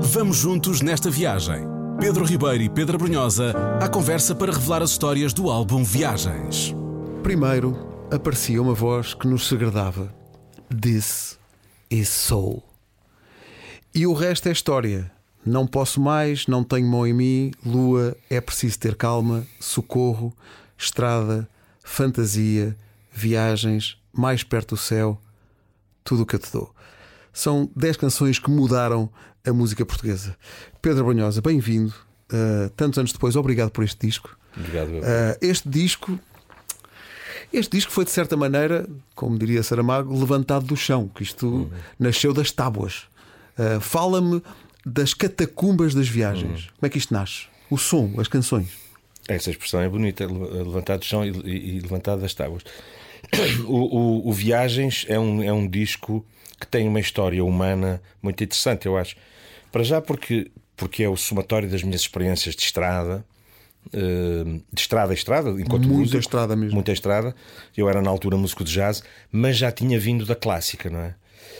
Vamos juntos nesta viagem. Pedro Ribeiro e Pedro Brunhosa à conversa para revelar as histórias do álbum Viagens. Primeiro aparecia uma voz que nos segredava: This is Soul. E o resto é história. Não posso mais, não tenho mão em mim, lua, é preciso ter calma, socorro, estrada, fantasia, viagens, mais perto do céu, tudo o que eu te dou. São 10 canções que mudaram a música portuguesa. Pedro Brunhosa, bem-vindo. Tantos anos depois, obrigado por este disco. Obrigado. Este disco foi, de certa maneira, como diria Saramago, levantado do chão, que isto nasceu das tábuas. Fala-me das catacumbas das viagens. Como é que isto nasce? O som, as canções. Essa expressão é bonita, levantado do chão e levantado das tábuas. O Viagens é um disco que tem uma história humana muito interessante, eu acho. Para já porque é o somatório das minhas experiências de estrada a estrada, enquanto muita músico, estrada mesmo. muita estrada. Eu era na altura músico de jazz, mas já tinha vindo da clássica, não é?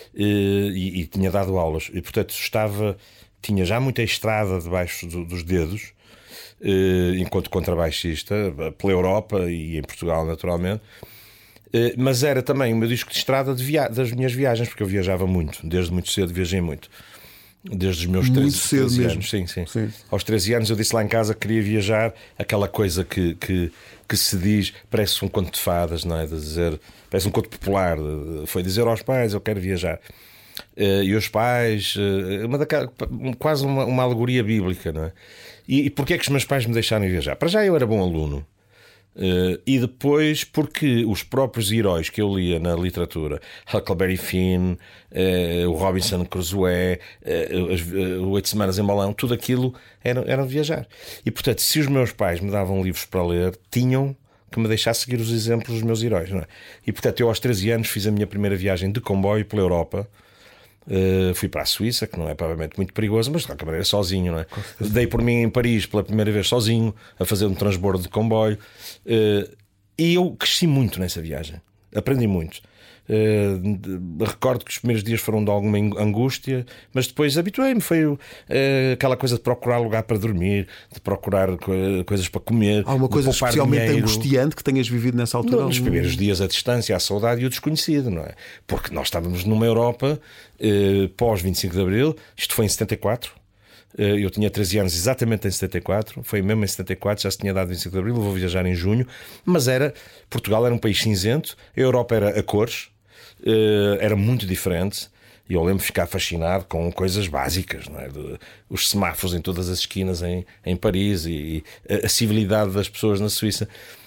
E tinha dado aulas e, portanto, tinha já muita estrada debaixo dos dedos, enquanto contrabaixista, pela Europa e em Portugal, naturalmente. Mas era também o meu disco de estrada das minhas viagens, porque eu viajava muito, desde muito cedo viajei muito. Desde os meus 13 anos. Sim. Aos 13 anos eu disse lá em casa que queria viajar, aquela coisa que se diz, parece um conto de fadas, não é? De dizer, parece um conto popular. Foi dizer aos pais: eu quero viajar. E os pais, quase uma alegoria bíblica, não é? E porquê é que os meus pais me deixaram viajar? Para já eu era bom aluno. E depois porque os próprios heróis que eu lia na literatura, Huckleberry Finn, o Robinson Crusoe, o 8 Semanas em Balão, tudo aquilo era viajar. E portanto, se os meus pais me davam livros para ler, tinham que me deixar seguir os exemplos dos meus heróis, não é? E portanto, eu aos 13 anos fiz a minha primeira viagem de comboio pela Europa. Fui para a Suíça, que não é provavelmente muito perigoso, mas de qualquer maneira sozinho, não é? Dei por mim em Paris pela primeira vez sozinho, a fazer um transbordo de comboio, e eu cresci muito nessa viagem, aprendi muito. Recordo que os primeiros dias foram de alguma angústia, mas depois habituei-me. Foi aquela coisa de procurar lugar para dormir, de procurar coisas para comer. Há uma coisa especialmente dinheiro. Angustiante que tenhas vivido nessa altura? Nos primeiros dias, a distância, a saudade e o desconhecido, não é? Porque nós estávamos numa Europa pós 25 de Abril, isto foi em 74. Eu tinha 13 anos exatamente em 74. Foi mesmo em 74, já se tinha dado 25 de Abril. Vou viajar em junho. Mas Portugal era um país cinzento, a Europa era a cores. Era muito diferente. E eu lembro de ficar fascinado com coisas básicas, não é? Os semáforos em todas as esquinas em Paris e a civilidade das pessoas na Suíça.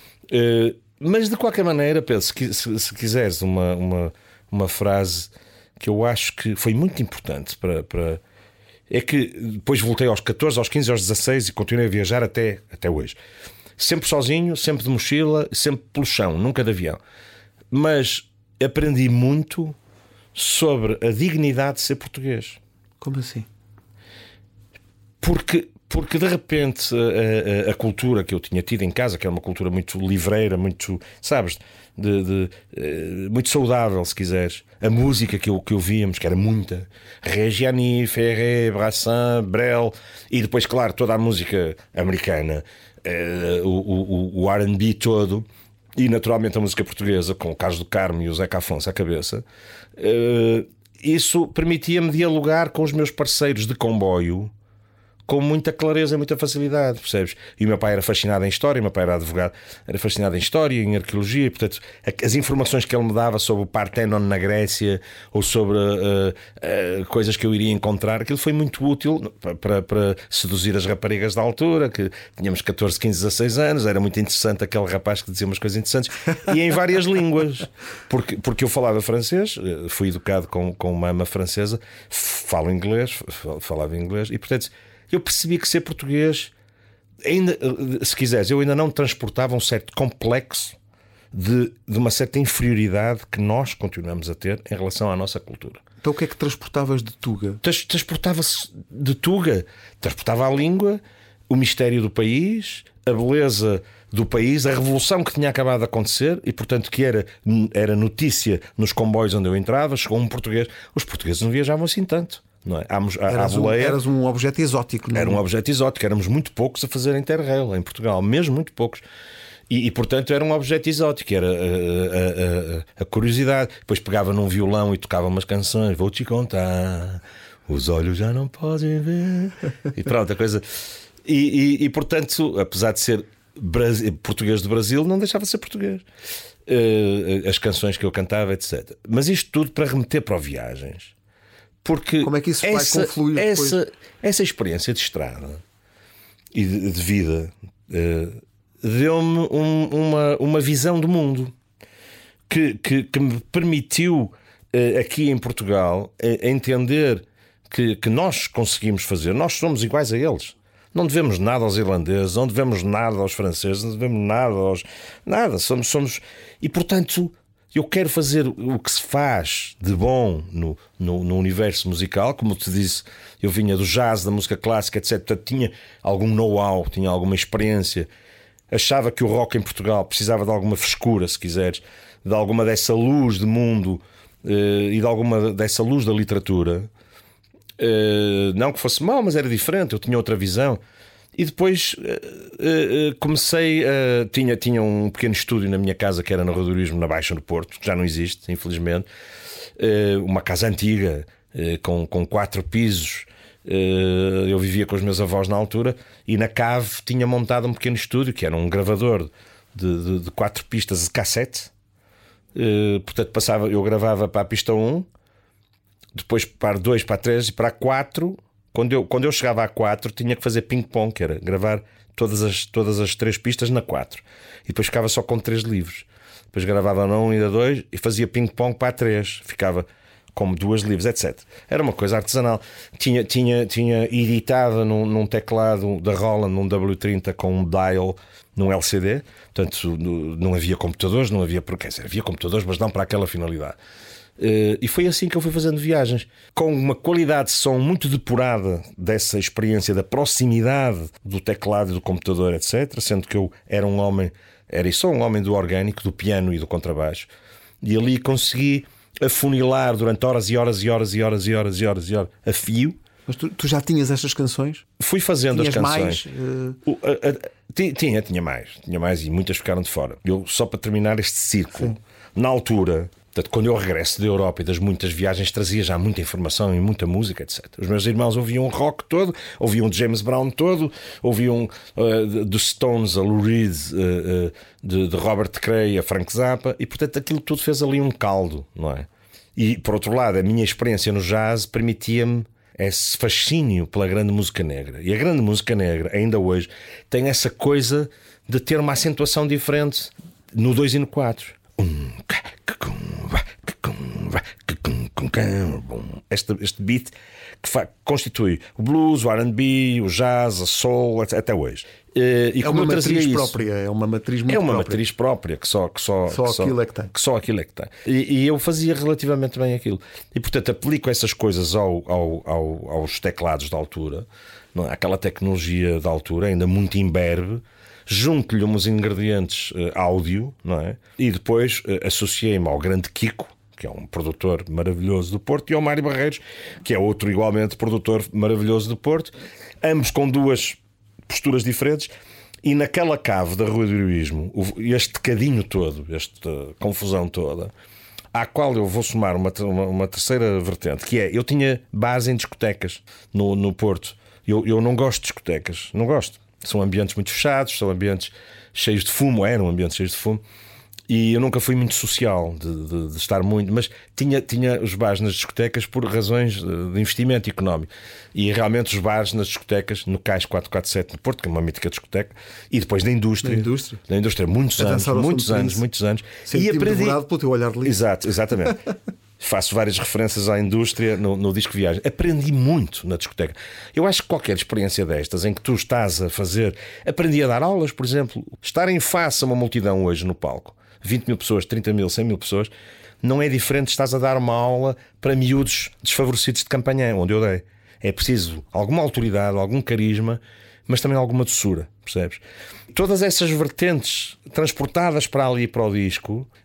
Mas de qualquer maneira, Pedro, se quiseres uma frase que eu acho que foi muito importante para é que depois voltei aos 14, aos 15, aos 16 e continuei a viajar até hoje. Sempre sozinho, sempre de mochila, sempre pelo chão, nunca de avião. Mas aprendi muito sobre a dignidade de ser português. Como assim? Porque de repente a cultura que eu tinha tido em casa, que era uma cultura muito livreira, muito, sabes, muito saudável, se quiseres. A música que ouvíamos, que era muita, Reggiani, Ferré, Brassens, Brel, e depois, claro, toda a música americana, o R&B todo. E naturalmente a música portuguesa, com o Carlos do Carmo e o Zeca Afonso à cabeça, isso permitia-me dialogar com os meus parceiros de comboio com muita clareza e muita facilidade, percebes? E o meu pai era fascinado em história, o meu pai era advogado, era fascinado em história, em arqueologia, e portanto as informações que ele me dava sobre o Parthenon na Grécia ou sobre coisas que eu iria encontrar, aquilo foi muito útil para seduzir as raparigas da altura, que tínhamos 14, 15, 16 anos. Era muito interessante aquele rapaz que dizia umas coisas interessantes e em várias línguas, porque eu falava francês, fui educado com uma ama francesa, falava inglês e portanto eu percebi que ser português, ainda, se quiseres, eu ainda não transportava um certo complexo de uma certa inferioridade que nós continuamos a ter em relação à nossa cultura. Então o que é que transportavas de Tuga? Transportava-se de Tuga, transportava a língua, o mistério do país, a beleza do país, a revolução que tinha acabado de acontecer e, portanto, que era notícia nos comboios onde eu entrava. Chegou um português. Os portugueses não viajavam assim tanto. não é? Eras um objeto exótico. Não? Era um objeto exótico, éramos muito poucos a fazer Interrail em Portugal, mesmo muito poucos. E portanto era um objeto exótico, era a curiosidade. Depois pegava num violão e tocava umas canções, vou-te contar, os olhos já não podem ver. E pronto, a coisa. E portanto, apesar de ser português do Brasil, não deixava de ser português. As canções que eu cantava, etc. Mas isto tudo para remeter para o Viagens. Porque como é que isso vai confluir essa experiência de estrada e de vida deu-me uma visão do mundo que me permitiu aqui em Portugal entender que nós conseguimos fazer, nós somos iguais a eles. Não devemos nada aos irlandeses, não devemos nada aos franceses, não devemos nada aos. Nada, somos. E portanto, eu quero fazer o que se faz de bom no universo musical. Como te disse, eu vinha do jazz, da música clássica, etc. Portanto, tinha algum know-how, tinha alguma experiência. Achava que o rock em Portugal precisava de alguma frescura, se quiseres, de alguma dessa luz do mundo e de alguma dessa luz da literatura. Não que fosse mau, mas era diferente, eu tinha outra visão. E depois comecei tinha um pequeno estúdio na minha casa, que era no Rodorismo, na Baixa do Porto, que já não existe, infelizmente. Uma casa antiga, com 4 pisos. Eu vivia com os meus avós na altura, e na cave tinha montado um pequeno estúdio, que era um gravador de 4 pistas de cassete. Portanto, eu gravava para a pista 1, depois para a 2, para a 3 e para a 4. Quando eu chegava à 4, tinha que fazer ping-pong, que era gravar todas as 3 pistas na 4. E depois ficava só com 3 livros. Depois gravava na 1 e na 2 e fazia ping-pong para a 3. Ficava como 2 livros, etc. Era uma coisa artesanal. Tinha editado num teclado da Roland, num W30 com um dial, num LCD. Portanto, não havia computadores, havia computadores, mas não para aquela finalidade. E foi assim que eu fui fazendo Viagens, com uma qualidade de som muito depurada dessa experiência da proximidade do teclado e do computador, etc. Sendo que eu era e sou um homem do orgânico, do piano e do contrabaixo. E ali consegui afunilar durante horas e horas e horas e horas e horas e horas e horas a fio. Mas tu já tinhas estas canções? Fui fazendo tinhas as canções. Mais? Tinha mais e muitas ficaram de fora. Eu, só para terminar este círculo, sim. Na altura, portanto, quando eu regresso da Europa e das muitas viagens, trazia já muita informação e muita música, etc. Os meus irmãos ouviam rock todo, ouviam James Brown todo, ouviam de Stones a Lou Reed, de Robert Cray a Frank Zappa, e portanto aquilo tudo fez ali um caldo, não é? E por outro lado, a minha experiência no jazz permitia-me esse fascínio pela grande música negra. E a grande música negra, ainda hoje, tem essa coisa de ter uma acentuação diferente no 2 e no 4. Este beat que constitui o blues, o R&B, o jazz, a soul, até hoje. E é uma matriz própria, é uma matriz muito própria. Matriz própria que só aquilo é que tem. Que só aquilo é que tem. E eu fazia relativamente bem aquilo. E portanto aplico essas coisas aos teclados da altura, não é? Aquela tecnologia da altura, ainda muito imberbe. Junto-lhe uns ingredientes áudio, não é? E depois associei-me ao grande Kiko, que é um produtor maravilhoso do Porto, e ao Mário Barreiros, que é outro igualmente produtor maravilhoso do Porto, ambos com 2 posturas diferentes. E naquela cave da Rua do Heroísmo, este cadinho todo, esta confusão toda, à qual eu vou somar uma terceira vertente, que é, eu tinha base em discotecas no Porto. Eu não gosto de discotecas, não gosto. São ambientes muito fechados, são ambientes cheios de fumo, eram ambientes cheios de fumo. E eu nunca fui muito social de estar muito, mas tinha os bares nas discotecas por razões de investimento económico. E realmente os bares nas discotecas, no Cais 447 no Porto, que é uma mítica discoteca, e depois da indústria, muitos anos. E aprendi pelo teu olhar de livro. Exatamente. Faço várias referências à indústria no disco Viagem. Aprendi muito na discoteca. Eu acho que qualquer experiência destas em que tu estás a fazer... Aprendi a dar aulas, por exemplo. Estar em face a uma multidão hoje no palco, 20 mil pessoas, 30 mil, 100 mil pessoas, não é diferente de estás a dar uma aula para miúdos desfavorecidos de Campanhã, onde eu dei. É preciso alguma autoridade, algum carisma, mas também alguma doçura, percebes? Todas essas vertentes transportadas para ali, para o disco,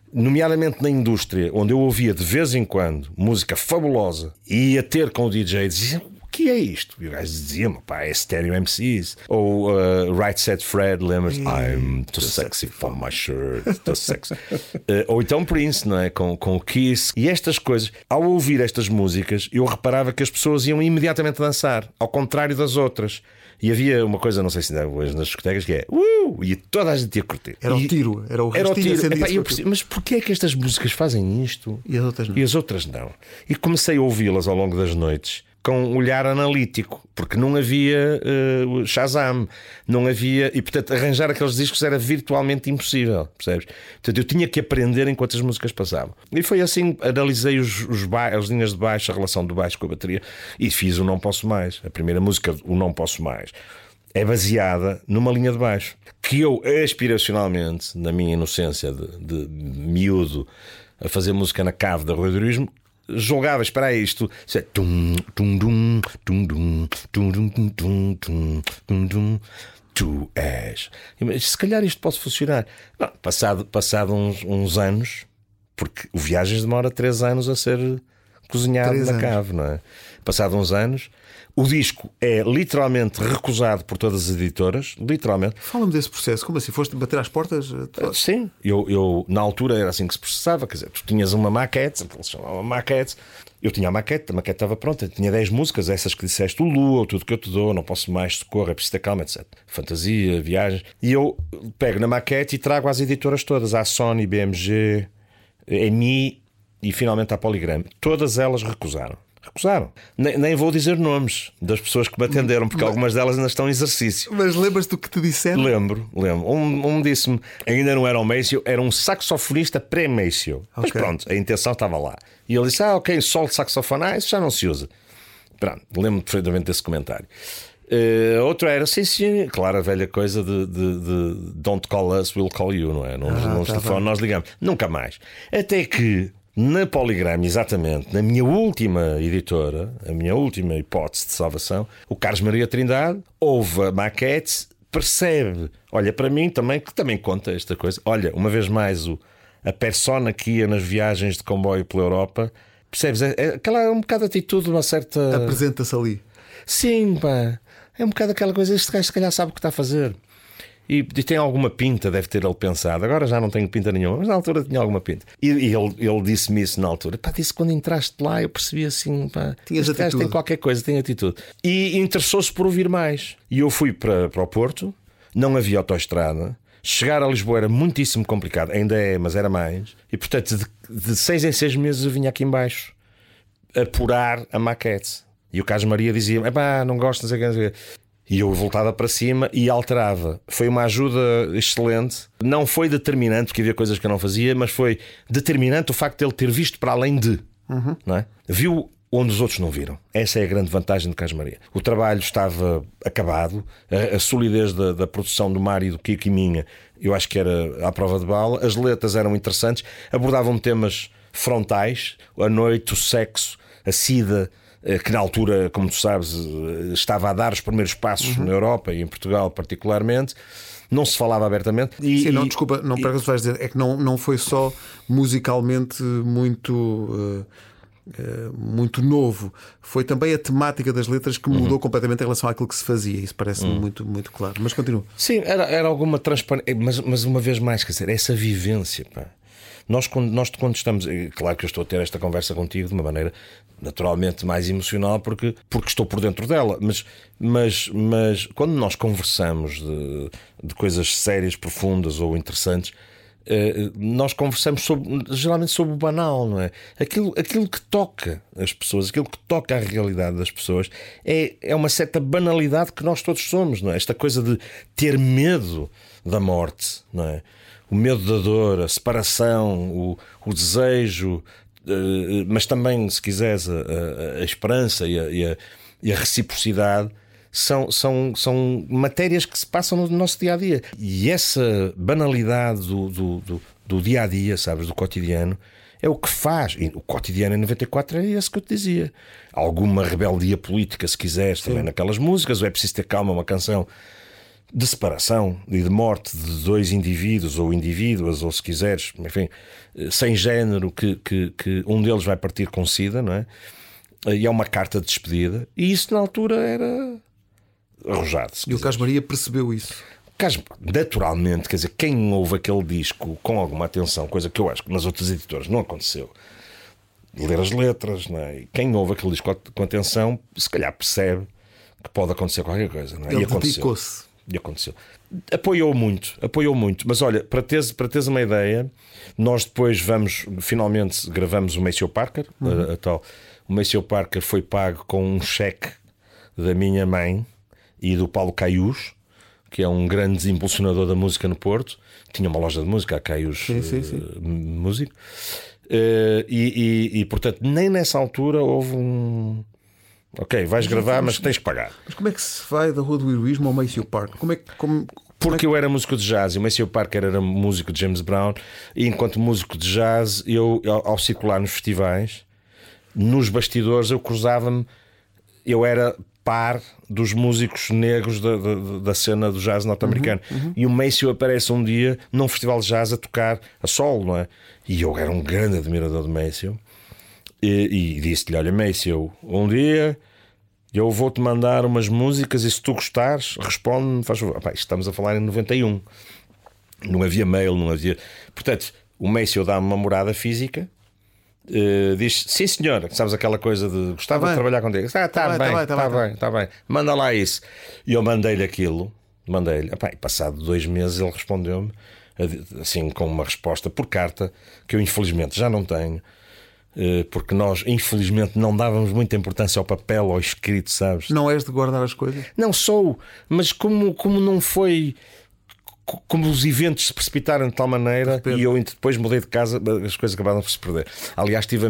nomeadamente na indústria, onde eu ouvia de vez em quando música fabulosa e ia ter com o DJ e dizia: o que é isto? E o gajo dizia: pá, é Stereo MCs. Ou Right Said Fred, lembras? I'm too sexy for my shirt, too sexy. Ou então Prince, não é? Com o Kiss. E estas coisas, ao ouvir estas músicas, eu reparava que as pessoas iam imediatamente dançar, ao contrário das outras. E havia uma coisa, não sei se ainda hoje nas discotecas, que é e toda a gente ia curtir. Era o tiro, era o restinho. Mas porquê é que estas músicas fazem isto e as outras não? E as outras não? E comecei a ouvi-las ao longo das noites com um olhar analítico, porque não havia Shazam, não havia, e portanto arranjar aqueles discos era virtualmente impossível, percebes? Portanto eu tinha que aprender enquanto as músicas passavam. E foi assim, analisei as linhas de baixo, a relação do baixo com a bateria, e fiz o Não Posso Mais. A primeira música, o Não Posso Mais, é baseada numa linha de baixo que eu, aspiracionalmente, na minha inocência de miúdo a fazer música na cave da Rua do Heroísmo, julgava, espera aí, isto tu és. Se calhar isto pode funcionar. Não, passado uns anos, porque o Viagens demora 3 anos a ser cozinhado na cave, não é? Passado uns anos, o disco é literalmente recusado por todas as editoras, literalmente. Fala-me desse processo, como assim? Foste bater às portas? Sim, eu na altura era assim que se processava, quer dizer, tu tinhas uma maquete, eu tinha a maquete estava pronta, tinha 10 músicas, essas que disseste, o Lua, Tudo Que Eu Te Dou, Não Posso Mais, Socorro, É Preciso Ter Calma, etc. Fantasia, Viagens, e eu pego na maquete e trago às editoras todas, à Sony, BMG, EMI e finalmente à Polygram. Todas elas recusaram. Nem vou dizer nomes das pessoas que me atenderam, porque algumas delas ainda estão em exercício. Mas lembras-te do que te disseram? Lembro. Um disse-me, ainda não era um Maceo, era um saxofonista pré-Maceo. Okay. Mas pronto, a intenção estava lá. E ele disse: ok, solo de saxofone, isso já não se usa. Pronto, lembro-me perfeitamente desse comentário. Outro era, sim, claro, a velha coisa de don't call us, we'll call you, não é? Nós ligamos. Nunca mais. Até que na Polygram, exatamente, na minha última editora, a minha última hipótese de salvação, o Carlos Maria Trindade ouve a maquete, percebe, olha para mim também, que também conta esta coisa, olha, uma vez mais a persona que ia nas viagens de comboio pela Europa, percebes? Aquela um bocado de atitude, uma certa... Apresenta-se ali. Sim, pá, é um bocado aquela coisa, este gajo se calhar sabe o que está a fazer. E tem alguma pinta, deve ter ele pensado. Agora já não tenho pinta nenhuma, mas na altura tinha alguma pinta. E ele disse-me isso na altura. Pá, disse que quando entraste lá eu percebi assim, pá, este gajo tem qualquer coisa, tem atitude. E interessou-se por ouvir mais. E eu fui para o Porto, não havia autoestrada. Chegar a Lisboa era muitíssimo complicado, ainda é, mas era mais. E portanto, de 6 em 6 meses eu vinha aqui em baixo apurar a maquete. E o Carlos Maria dizia: não gosto, não sei o que. E eu voltava para cima e alterava. Foi uma ajuda excelente. Não foi determinante, porque havia coisas que eu não fazia, mas foi determinante o facto de ele ter visto para além de. Não é? Viu onde os outros não viram. Essa é a grande vantagem de Carlos Maria. O trabalho estava acabado, a solidez da produção do Mário, do Kiko e minha, eu acho que era à prova de bala. As letras eram interessantes, abordavam temas frontais: a noite, o sexo, a sida, que na altura, como tu sabes, estava a dar os primeiros passos na Europa e em Portugal particularmente. Não se falava abertamente. Desculpa, não para que vais dizer, é que não foi só musicalmente muito novo, foi também a temática das letras que mudou completamente em relação àquilo que se fazia. Isso parece-me muito, muito claro. Mas continua. Sim, era alguma transparência, mas uma vez mais, quer dizer, essa vivência, pá. Nós quando estamos, claro que eu estou a ter esta conversa contigo de uma maneira naturalmente mais emocional porque estou por dentro dela, mas quando nós conversamos de coisas sérias, profundas ou interessantes, nós conversamos geralmente sobre o banal, não é? Aquilo que toca as pessoas, aquilo que toca a realidade das pessoas é uma certa banalidade que nós todos somos, não é? Esta coisa de ter medo da morte, não é? O medo da dor, a separação, o desejo, mas também, se quiseres, a esperança e a reciprocidade são matérias que se passam no nosso dia-a-dia. E essa banalidade do dia-a-dia, sabes, do cotidiano, é o que faz. E o cotidiano em 94 é esse que eu te dizia. Alguma rebeldia política, se quiseres, também naquelas músicas. Ou É Preciso Ter Calma, uma canção de separação e de morte de dois indivíduos ou indivíduas, ou se quiseres, enfim, sem género, que um deles vai partir com SIDA, não é? E é uma carta de despedida, e isso na altura era arrojado. E o Carlos Maria percebeu isso. Naturalmente, quer dizer, quem ouve aquele disco com alguma atenção, coisa que eu acho que nas outras editoras não aconteceu, ler as letras, não é? E quem ouve aquele disco com atenção, se calhar percebe que pode acontecer qualquer coisa, não é? Ele E aconteceu. dedicou-se. E aconteceu. Apoiou muito. Mas olha, para teres uma ideia, nós depois finalmente gravamos o Maceo Parker, a tal. O Maceo Parker foi pago com um cheque da minha mãe e do Paulo Caius, que é um grande impulsionador da música no Porto. Tinha uma loja de música, a Caius Músico. E portanto, nem nessa altura houve um... Ok, vais gravar, mas tens que pagar. Mas como é que se vai da Rua do Heroísmo ao Maceo Park? Porque eu era músico de jazz e o Maceo Parker era músico de James Brown, e enquanto músico de jazz, eu, ao circular nos festivais, nos bastidores, eu cruzava-me, eu era par dos músicos negros da cena do jazz norte-americano. E o Maceo aparece um dia num festival de jazz a tocar a solo, não é? E eu era um grande admirador do Maceo. E disse-lhe: olha, Maceo, um dia eu vou-te mandar umas músicas e se tu gostares, responde-me, faz favor. Estamos a falar em 91. Não havia mail, não havia... Portanto, o Maceo dá-me uma morada física, diz: sim senhor, sabes aquela coisa de gostava de trabalhar contigo. Está bem, manda lá isso. E eu mandei-lhe aquilo, e passado 2 meses ele respondeu-me assim, com uma resposta por carta, que eu infelizmente já não tenho, porque nós infelizmente não dávamos muita importância ao papel, ao escrito, sabes? Não és de guardar as coisas? Não sou, mas como não foi, como os eventos se precipitaram de tal maneira, e eu depois mudei de casa, as coisas acabaram por se perder. Aliás, tive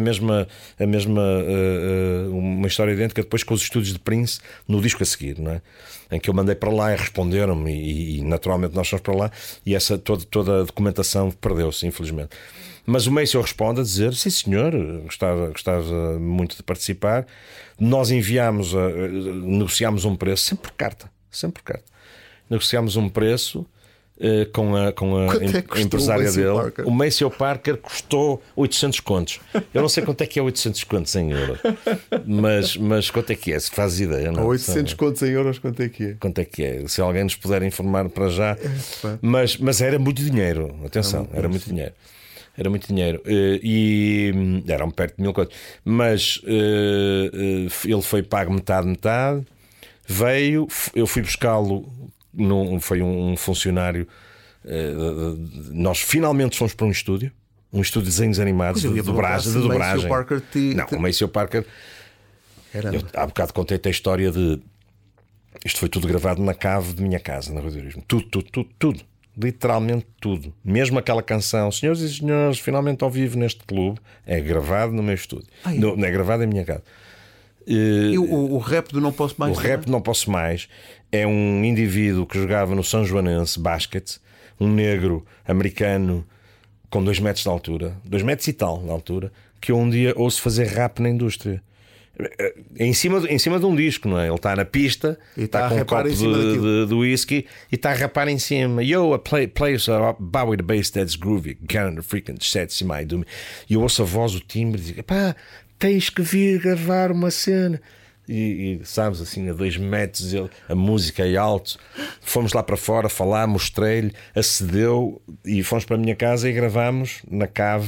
uma história idêntica depois com os estúdios de Prince no disco a seguir, não é? Em que eu mandei para lá e responderam-me, e naturalmente nós fomos para lá, e essa toda a documentação perdeu-se, infelizmente. Mas o Maceo responde a dizer: sim senhor, gostava muito de participar. Nós negociámos um preço, sempre por carta. Negociámos um preço com a empresária dele. O Maceo Parker custou 800 contos. Eu não sei quanto é que é 800 contos em euros, mas quanto é que é? Se fazes ideia, não? 800 contos em euros, quanto é que é? Quanto é que é? Se alguém nos puder informar para já. Mas era muito dinheiro. Atenção, era muito dinheiro. Era muito dinheiro, e eram perto de 1000 contos. Mas ele foi pago metade. Veio, eu fui buscá-lo. Foi um funcionário. Nós finalmente fomos para um estúdio de desenhos animados, de dobragem. Não, o Maceo Parker. Eu há bocado contei-te a história de. Isto foi tudo gravado na cave de minha casa, na Rua do Heroísmo. Tudo. Literalmente tudo. Mesmo aquela canção, senhores e senhores, finalmente ao vivo neste clube, é gravado no meu estúdio. Não é gravado em minha casa. E o rap do Não Posso Mais? O rap do Não Posso Mais é um indivíduo que jogava no São Joanense basquete, um negro americano com 2 metros de altura, 2 metros e tal de altura, que eu um dia ouço fazer rap na indústria. Em cima de um disco, não é? Ele está na pista, está com um copo de whisky e está a rapar em cima. Yo, a players are bow with the bass that's groovy, Gun the freaking sets in my doom. E eu ouço a voz, o timbre, e digo: pá, tens que vir gravar uma cena. E sabes, assim, a 2 metros, a música é alto. Fomos lá para fora falar, mostrei-lhe, acedeu, e fomos para a minha casa e gravámos na cave.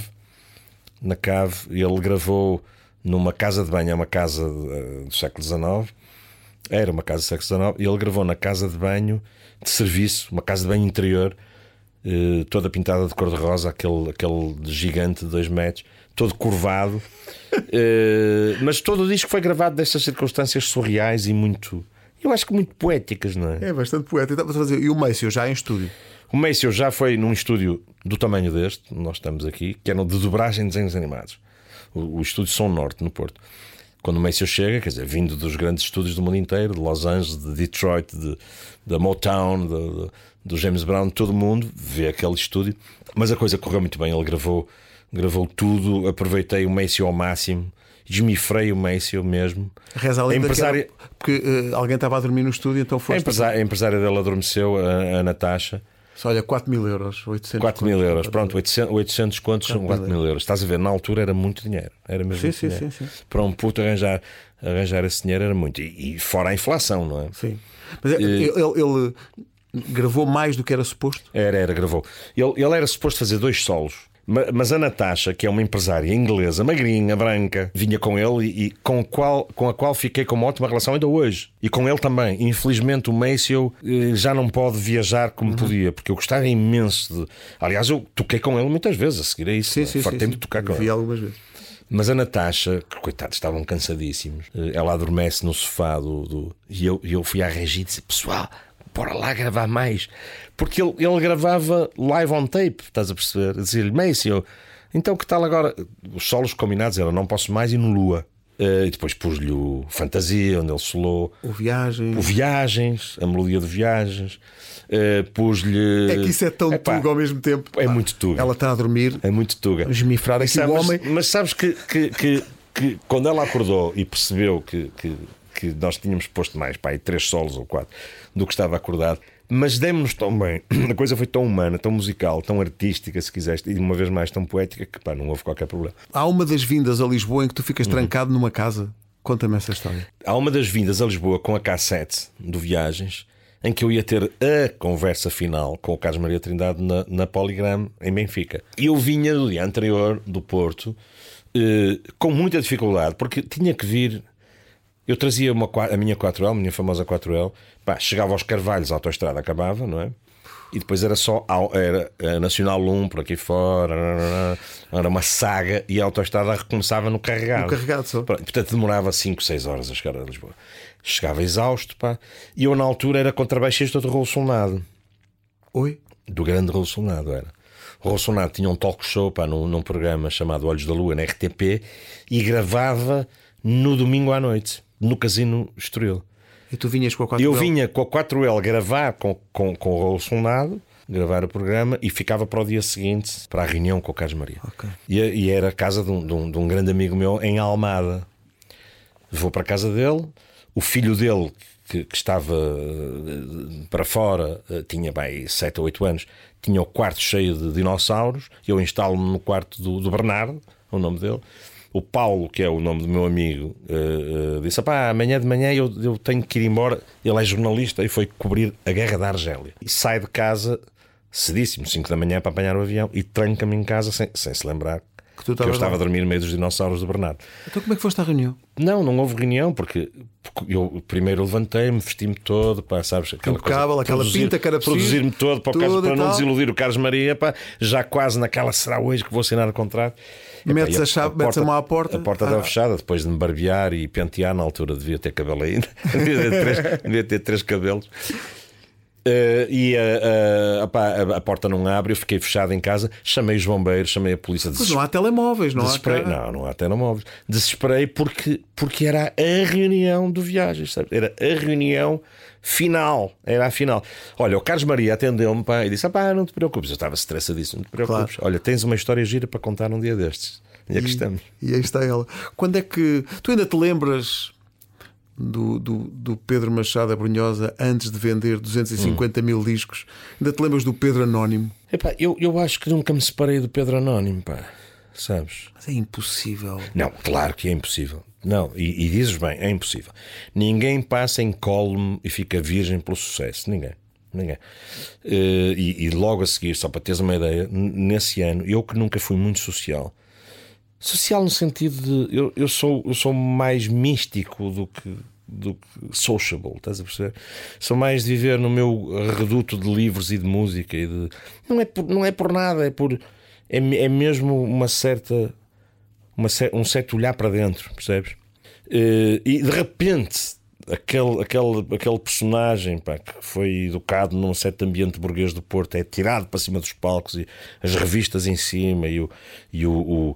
E ele gravou numa casa de banho, é uma casa do século XIX. Era uma casa do século XIX. E ele gravou na casa de banho de serviço, uma casa de banho interior, toda pintada de cor-de-rosa, aquele gigante de 2 metros, todo curvado. Mas todo o disco foi gravado destas circunstâncias surreais e muito, eu acho que muito poéticas, não é? É bastante poético. E o Maceo já em estúdio? O Maceo já foi num estúdio do tamanho deste, nós estamos aqui, que era de dobragem de desenhos animados. O estúdio Som Norte, no Porto. Quando o Maceo chega, quer dizer, vindo dos grandes estúdios do mundo inteiro, de Los Angeles, de Detroit, da Motown, do James Brown, todo mundo vê aquele estúdio. Mas a coisa correu muito bem. Ele gravou Gravou tudo, aproveitei o Maceo ao máximo, esmifrei o Maceo mesmo. Reza a lenda empresária... porque alguém estava a dormir no estúdio, então foi. A empresária dela adormeceu, a Natasha. Olha, 4.000 euros, 800 4 mil euros, pronto, 800 contos são 4 mil euros. Estás a ver, na altura era muito dinheiro. Era mesmo sim, dinheiro. Sim. Para um puto arranjar esse dinheiro era muito. E fora a inflação, não é? Sim. Mas ele gravou mais do que era suposto? Gravou. Ele era suposto fazer 2 solos. Mas a Natasha, que é uma empresária inglesa, magrinha, branca, vinha com ele e com a qual fiquei com uma ótima relação ainda hoje. E com ele também. Infelizmente o Maceo já não pode viajar como podia, porque eu gostava imenso de... Aliás, eu toquei com ele muitas vezes a seguir a isso. Sim. Fartei-me de tocar com ele. Vi algumas vezes. Mas a Natasha, que coitados, estavam cansadíssimos. Ela adormece no sofá e eu fui à regia e disse: pessoal, bora lá gravar mais. Porque ele gravava live on tape, estás a perceber? Dizia-lhe: Maceo, então que tal agora? Os solos combinados eram Não Posso Mais e No Lua. E depois pus-lhe o Fantasia, onde ele solou. O Viagens, a melodia de Viagens. Pus-lhe. É que isso é tão tuga ao mesmo tempo. É muito tuga. Ela está a dormir. É muito tuga. Esmifrar aqui o homem. Mas sabes que quando ela acordou e percebeu que nós tínhamos posto mais, pá, 3 solos ou 4 do que estava acordado, mas demos-nos tão bem, a coisa foi tão humana, tão musical, tão artística, se quiseres, e uma vez mais tão poética, que pá, não houve qualquer problema. Há uma das vindas a Lisboa em que tu ficas trancado numa casa. Conta-me essa história. Há uma das vindas a Lisboa com a K7 do Viagens, em que eu ia ter a conversa final com o Carlos Maria Trindade na Polygram em Benfica. E eu vinha do dia anterior do Porto com muita dificuldade, porque tinha que vir. Eu trazia a minha 4L, a minha famosa 4L, pá, chegava aos Carvalhos, a autoestrada acabava, não é? E depois era a Nacional 1 por aqui fora, era uma saga, e a autoestrada recomeçava no carregado. No carregado só. Portanto demorava 5, 6 horas a chegar a Lisboa. Chegava exausto, pá. E eu na altura era contrabaixista do Raul Solnado. Oi? Do grande Raul Solnado era. O Raul Solnado tinha um talk show, pá, num programa chamado Olhos da Lua, na RTP, e gravava no domingo à noite, no Casino Estoril. E tu vinhas com a 4L? Eu vinha com a 4L gravar com o Raul Solnado, gravar o programa, e ficava para o dia seguinte para a reunião com o Carlos Maria. Okay. E era a casa de um grande amigo meu em Almada. Vou para a casa dele, o filho dele, que estava para fora, tinha bem 7 ou 8 anos, tinha o quarto cheio de dinossauros. Eu instalo-me no quarto do Bernardo, o nome dele. O Paulo, que é o nome do meu amigo, disse: pá, amanhã de manhã eu tenho que ir embora. Ele é jornalista e foi cobrir a guerra da Argélia. E sai de casa cedíssimo, 5 da manhã, para apanhar o avião, e tranca-me em casa sem se lembrar que eu estava a dormir no meio dos dinossauros do Bernardo. Então como é que foste à reunião? Não houve reunião, porque eu primeiro levantei-me, vesti-me todo, pá, sabes, aquela pinta que era preciso, produzir-me todo para não desiludir o Carlos Maria, pá, já quase naquela será hoje que vou assinar o contrato. Metes a chave, metes a mão à porta. A porta estava fechada, depois de me barbear e pentear. Na altura devia ter cabelo ainda, devia ter 3 cabelos. A porta não abre, eu fiquei fechado em casa. Chamei os bombeiros, chamei a polícia. Mas não há telemóveis, não há? Não há telemóveis. Desesperei porque era a reunião do Viagens, sabe? Era a reunião final. Era a final. Olha, o Carlos Maria atendeu-me, pá, e disse: pá, não te preocupes. Eu estava estressadíssimo, não te preocupes. Claro. Olha, tens uma história gira para contar num dia destes. E aqui estamos. E aí está ela. Quando é que tu ainda te lembras do Pedro Machado Abrunhosa antes de vender 250 mil discos? Ainda te lembras do Pedro Anónimo? Epá, eu acho que nunca me separei do Pedro Anónimo, pá. Sabes? Mas é impossível. Não, claro que é impossível. Não, e dizes bem, é impossível. Ninguém passa incólume e fica virgem pelo sucesso. Ninguém. E logo a seguir, só para teres uma ideia, nesse ano, eu que nunca fui muito social no sentido de eu sou mais místico do que sociable, estás a perceber? Sou mais de viver no meu reduto de livros e de música e de... não é por nada, é mesmo um certo olhar para dentro, percebes? E de repente aquele personagem, pá, que foi educado num certo ambiente burguês do Porto, é tirado para cima dos palcos e as revistas em cima e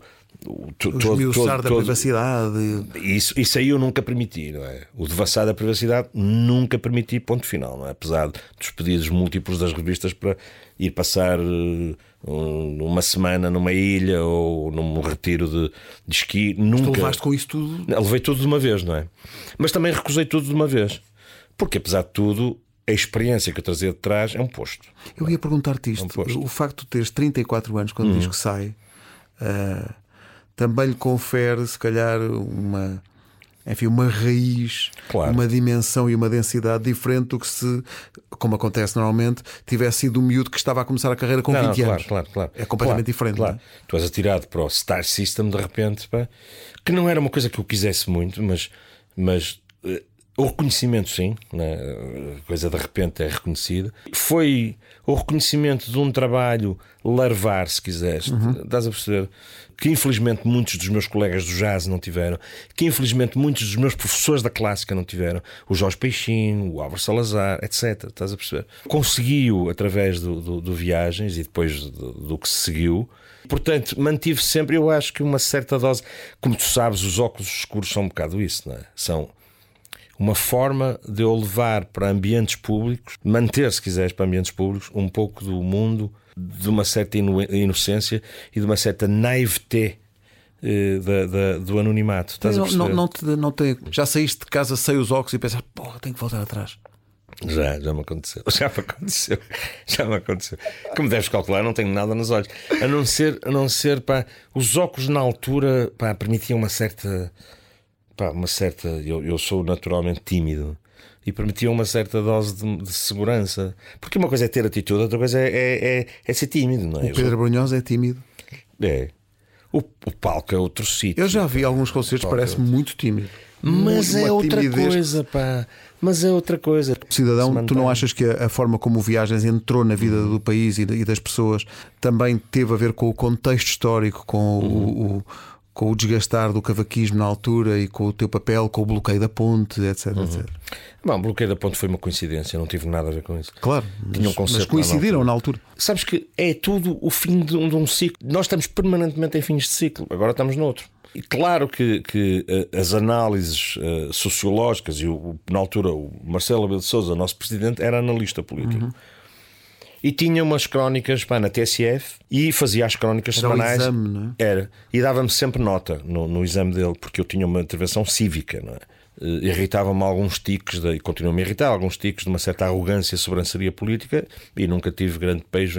esmiuçar da privacidade. Isso aí eu nunca permiti, não é? O devassar da privacidade nunca permiti, ponto final, não é? Apesar dos pedidos múltiplos das revistas para ir passar uma semana numa ilha ou num retiro de esqui, nunca. Tu levaste com isso tudo? Levei tudo de uma vez, não é? Mas também recusei tudo de uma vez, porque apesar de tudo, a experiência que eu trazia de trás é um posto. Eu ia perguntar-te isto. O facto de teres 34 anos quando diz que sai, também lhe confere, se calhar, uma raiz, claro, uma dimensão e uma densidade diferente do que se, como acontece normalmente, tivesse sido um miúdo que estava a começar a carreira com 20 anos. Claro. É completamente diferente. Claro. Não é? Tu és atirado para o Star System de repente, pá, que não era uma coisa que eu quisesse muito, mas o reconhecimento, sim, né? A coisa de repente é reconhecida. Foi o reconhecimento de um trabalho larvar, se quiseres, estás a perceber? Que infelizmente muitos dos meus colegas do jazz não tiveram, que infelizmente muitos dos meus professores da clássica não tiveram, o Jorge Peixinho, o Álvaro Salazar, etc. Estás a perceber? Conseguiu através do Viagens e depois do que se seguiu. Portanto, mantive sempre, eu acho que uma certa dose. Como tu sabes, os óculos escuros são um bocado isso, não é? São uma forma de eu levar para ambientes públicos, manter, se quiseres, para ambientes públicos, um pouco do mundo, de uma certa inocência e de uma certa naivete do anonimato. Estás a perceber? Já saíste de casa sem os óculos e pensas, porra, tenho que voltar atrás. Já me aconteceu. Já me aconteceu. Como deves calcular, não tenho nada nos olhos. A não ser pá, os óculos na altura, pá, permitiam uma certa. Eu sou naturalmente tímido e permitia uma certa dose de segurança, porque uma coisa é ter atitude, outra coisa é ser tímido, não é? O Pedro Brunhosa é tímido. É. O palco é outro sítio. Eu já vi alguns concertos, parece muito tímido. Mas é outra coisa, pá. Mas é outra coisa. Cidadão, tu não achas que a forma como o Viagens entrou na vida do país e das pessoas também teve a ver com o contexto histórico, com o desgastar do cavaquismo na altura e com o teu papel, com o bloqueio da ponte, etc. etc. Bom, o bloqueio da ponte foi uma coincidência, não tive nada a ver com isso. Claro, mas coincidiram na altura. Sabes que é tudo o fim de um ciclo. Nós estamos permanentemente em fins de ciclo, agora estamos noutro. E claro que as análises sociológicas, e na altura o Marcelo Rebelo de Sousa, nosso presidente, era analista político. E tinha umas crónicas na TSF e fazia as crónicas semanais. Era o exame, não é? Era. E dava-me sempre nota no exame dele, porque eu tinha uma intervenção cívica, não é? Irritava-me alguns tiques, e continua-me a irritar, alguns tiques de uma certa arrogância, sobranceria política, e nunca tive grande pejo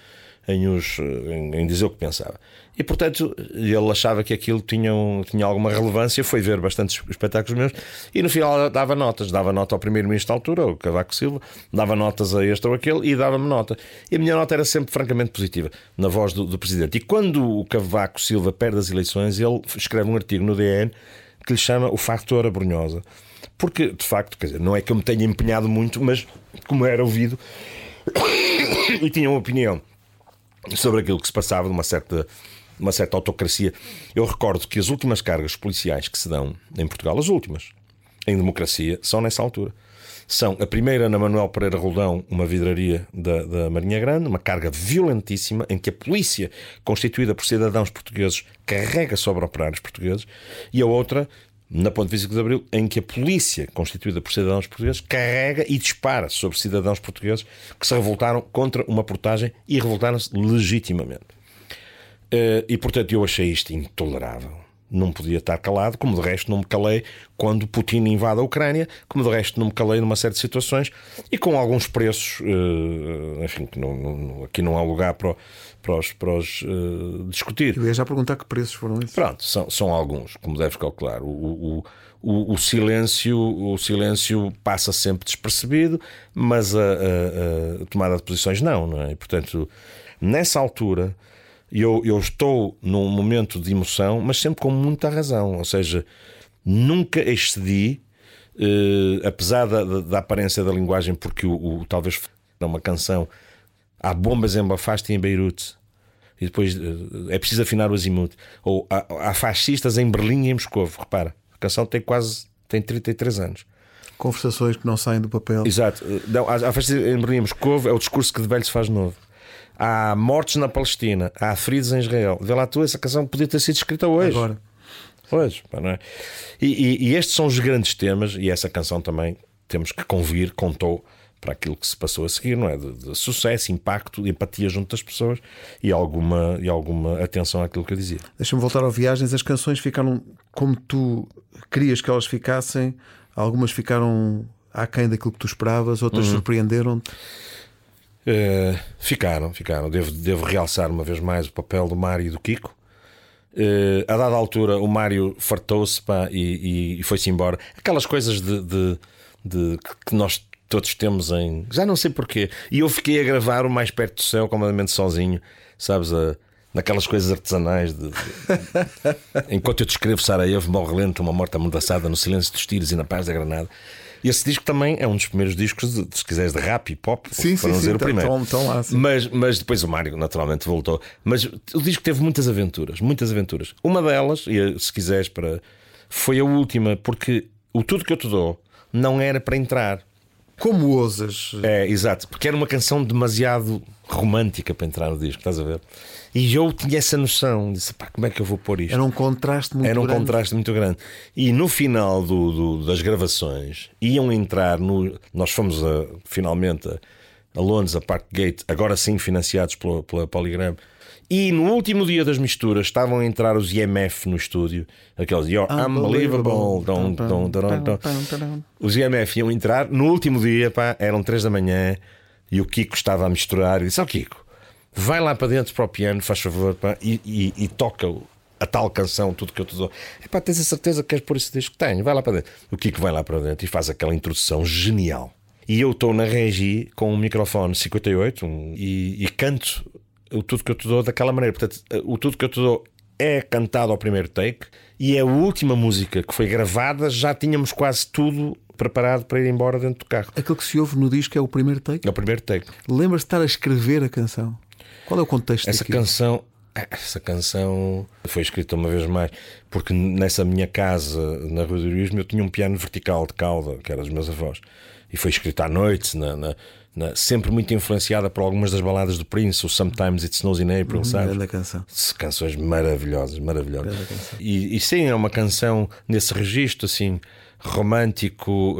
em dizer o que pensava. E portanto ele achava que aquilo tinha alguma relevância. Foi ver bastantes espetáculos meus e no final dava nota ao primeiro-ministro da altura, o Cavaco Silva, dava notas a este ou aquele e dava-me nota. E a minha nota era sempre francamente positiva, na voz do presidente. E quando o Cavaco Silva perde as eleições, ele escreve um artigo no DN que lhe chama o Factor Abrunhosa, porque de facto, quer dizer, não é que eu me tenha empenhado muito, mas como era ouvido e tinha uma opinião sobre aquilo que se passava de uma certa autocracia. Eu recordo que as últimas cargas policiais que se dão em Portugal, as últimas em democracia, são nessa altura. São a primeira na Manuel Pereira Roldão, uma vidraria da Marinha Grande, uma carga violentíssima em que a polícia, constituída por cidadãos portugueses, carrega sobre operários portugueses, e a outra na Ponte 25 de Abril, em que a polícia, constituída por cidadãos portugueses, carrega e dispara sobre cidadãos portugueses que se revoltaram contra uma portagem e revoltaram-se legitimamente. E portanto eu achei isto intolerável. Não podia estar calado, como de resto não me calei quando Putin invade a Ucrânia, como de resto não me calei numa série de situações e com alguns preços, enfim, que aqui não há lugar para os discutir. Eu ia já perguntar que preços foram esses. Pronto, são alguns, como deves calcular. O silêncio passa sempre despercebido, mas a tomada de posições não é? E portanto, nessa altura, eu estou num momento de emoção, mas sempre com muita razão. Ou seja, nunca excedi, apesar da aparência da linguagem, porque talvez uma canção, há bombas em Belfast e em Beirute, e depois é preciso afinar o azimuth. Ou há fascistas em Berlim e em Moscovo. Repara, a canção tem 33 anos. Conversações que não saem do papel. Exato. Há fascistas em Berlim e em Moscovo, é o discurso que de velho se faz novo. há mortes na Palestina, há feridos em Israel. Vê lá tu, essa canção podia ter sido escrita hoje. Agora. Hoje, não é? E estes são os grandes temas, e essa canção também temos que convir, contou para aquilo que se passou a seguir, não é? De sucesso, impacto, empatia junto das pessoas e alguma atenção àquilo que eu dizia. Deixa-me voltar ao Viagens. As canções ficaram como tu querias que elas ficassem. Algumas ficaram aquém daquilo que tu esperavas, outras surpreenderam-te. Ficaram. Devo realçar uma vez mais o papel do Mário e do Kiko. A dada altura o Mário fartou-se, pá, e foi-se embora. Aquelas coisas de que nós todos temos em... Já não sei porquê. E eu fiquei a gravar o Mais Perto do Céu completamente sozinho, sabes, naquelas coisas artesanais enquanto eu descrevo Sarajevo, morre lento, uma morte amordaçada no silêncio dos tiros e na paz da granada. Esse disco também é um dos primeiros discos, se quiseres, de rap e pop. Sim, para não dizer o primeiro. Estão lá, sim. Mas depois o Mário naturalmente voltou. Mas o disco teve muitas aventuras. Uma delas, e se quiseres, foi a última, porque o Tudo Que Eu Te Dou não era para entrar. Como ousas? Exato, porque era uma canção demasiado romântica para entrar no disco, estás a ver? E eu tinha essa noção, disse, pá, como é que eu vou pôr isto? Era um contraste muito grande. Contraste muito grande. E no final das gravações iam entrar nós fomos finalmente a Londres, a Parkgate, agora sim financiados pela Polygram. E no último dia das misturas estavam a entrar os IMF no estúdio, aqueles You're Unbelievable. Os IMF iam entrar no último dia, pá, eram 3 da manhã e o Kiko estava a misturar e disse: Kiko, vai lá para dentro para o piano, faz favor, pá, e toca a tal canção, Tudo Que Eu Te Dou. Pá, tens a certeza que queres pôr esse disco? Tenho, vai lá para dentro. O Kiko vai lá para dentro e faz aquela introdução genial. E eu estou na regi com um microfone 58 e canto o Tudo Que Eu Te Dou daquela maneira. Portanto, o Tudo Que Eu Te Dou é cantado ao primeiro take e é a última música que foi gravada. Já tínhamos quase tudo preparado para ir embora dentro do carro. Aquilo que se ouve no disco é o primeiro take? É o primeiro take. Lembras-te de estar a escrever a canção? Qual é o contexto daquilo? Essa canção foi escrita uma vez mais porque nessa minha casa na Rua do Heroísmo eu tinha um piano vertical de cauda que era dos meus avós e foi escrita à noite sempre muito influenciada por algumas das baladas do Prince, o Sometimes It Snows in April, sabes? Canção. Canções maravilhosas. E sim, é uma canção nesse registro assim romântico.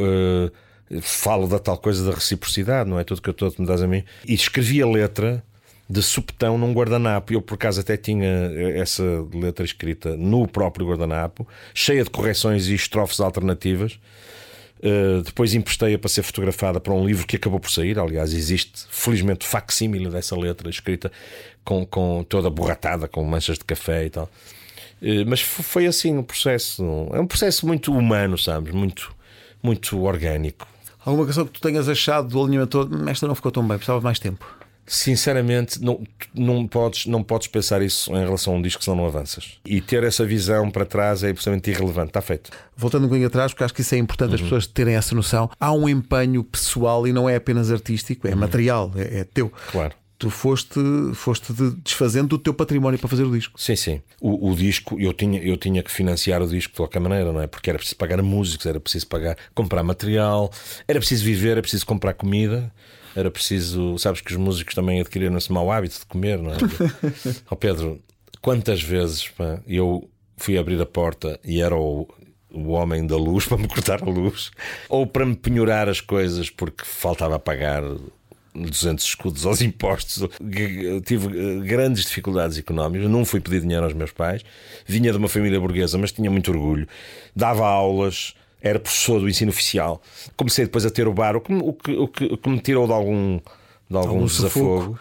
Falo da tal coisa da reciprocidade, não é? Tudo que eu me dás a mim. E escrevi a letra de supetão num guardanapo. Eu por acaso até tinha essa letra escrita no próprio guardanapo, cheia de correções e estrofes alternativas. Depois emprestei-a para ser fotografada para um livro que acabou por sair. Aliás, existe felizmente facsímile dessa letra escrita com toda borratada, com manchas de café e tal. Mas foi assim o processo. É um processo muito humano, sabes? Muito, muito orgânico. Alguma canção que tu tenhas achado do alinhamento todo, esta não ficou tão bem, precisava de mais tempo? Sinceramente, não podes pensar isso em relação a um disco, senão não avanças. E ter essa visão para trás é absolutamente irrelevante. Está feito. Voltando um bocadinho atrás, porque acho que isso é importante as pessoas terem essa noção. Há um empenho pessoal e não é apenas artístico, é material, é teu. Claro. Tu foste desfazendo do teu património para fazer o disco. Sim. O disco, eu tinha que financiar o disco de qualquer maneira, não é? Porque era preciso pagar a músicos, era preciso comprar material, era preciso viver, era preciso comprar comida. Era preciso, sabes que os músicos também adquiriram esse mau hábito de comer, não é? Pedro, quantas vezes eu fui abrir a porta e era o homem da luz para me cortar a luz, ou para me penhorar as coisas porque faltava pagar 200 escudos aos impostos. Tive grandes dificuldades económicas. Não fui pedir dinheiro aos meus pais. Vinha de uma família burguesa, mas tinha muito orgulho. Dava aulas. Era professor do ensino oficial. Comecei depois a ter o bar, o que me tirou de algum desafogo,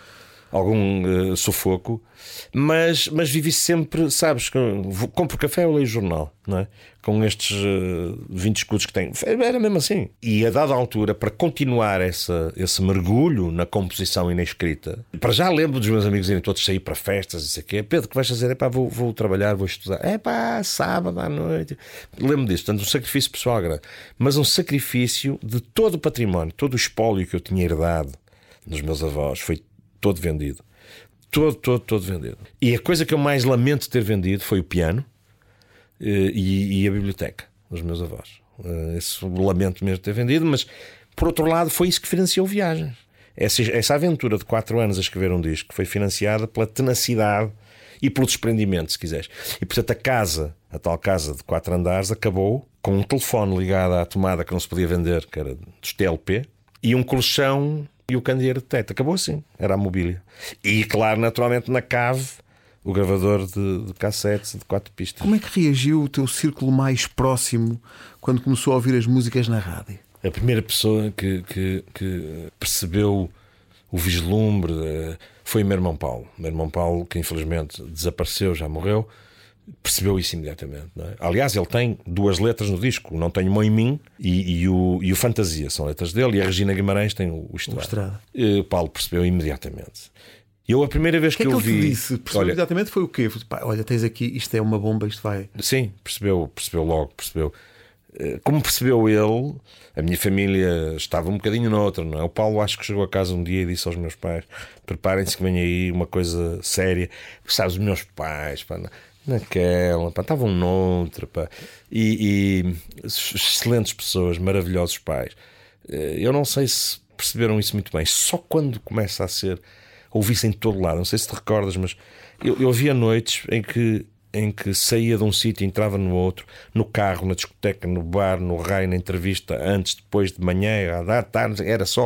algum sufoco. Mas vivi sempre, sabes, compro café ou leio jornal, não é? Com estes 20 escudos que tenho. Era mesmo assim. E a dada altura, para continuar esse mergulho na composição e na escrita, para já lembro dos meus amigos irem todos sair para festas, isso aqui. Pedro, que vais fazer? Vou trabalhar, vou estudar. Sábado à noite. Lembro disso. Portanto, um sacrifício pessoal grande. Mas um sacrifício de todo o património, todo o espólio que eu tinha herdado dos meus avós, foi todo vendido. Todo vendido. E a coisa que eu mais lamento ter vendido foi o piano e a biblioteca dos meus avós. Esse lamento mesmo ter vendido, mas por outro lado foi isso que financiou viagens. essa aventura de 4 anos a escrever um disco foi financiada pela tenacidade e pelo desprendimento, se quiseres. E portanto a tal casa de 4 andares acabou com um telefone ligado à tomada que não se podia vender, que era dos TLP, e um colchão e o candeeiro de teto. Acabou assim, era a mobília. E claro, naturalmente na cave, o gravador de cassetes de 4 pistas. Como é que reagiu o teu círculo mais próximo quando começou a ouvir as músicas na rádio? A primeira pessoa que percebeu o vislumbre foi o meu irmão Paulo. O meu irmão Paulo, que infelizmente desapareceu, já morreu, percebeu isso imediatamente. Não é? Aliás, ele tem 2 letras no disco: Não Tenho Mão em Mim e o Fantasia, são letras dele, e a Regina Guimarães tem o Estrada. O Paulo percebeu imediatamente. Eu, a primeira vez que eu vi. O que é que ele te disse? Percebeu imediatamente foi o quê? Olha, tens aqui, isto é uma bomba, isto vai. Sim, percebeu logo, percebeu. Como percebeu ele, a minha família estava um bocadinho noutra, não é? O Paulo acho que chegou a casa um dia e disse aos meus pais: preparem-se que vem aí uma coisa séria. Sabes, os meus pais, pá, naquela, pá, estavam noutra, pá. E excelentes pessoas, maravilhosos pais. Eu não sei se perceberam isso muito bem. Só quando começa a ser, ouvi-se em todo lado, não sei se te recordas, mas eu havia noites em que saía de um sítio e entrava no outro, no carro, na discoteca, no bar, no raio, na entrevista, antes, depois, de manhã, à tarde, era só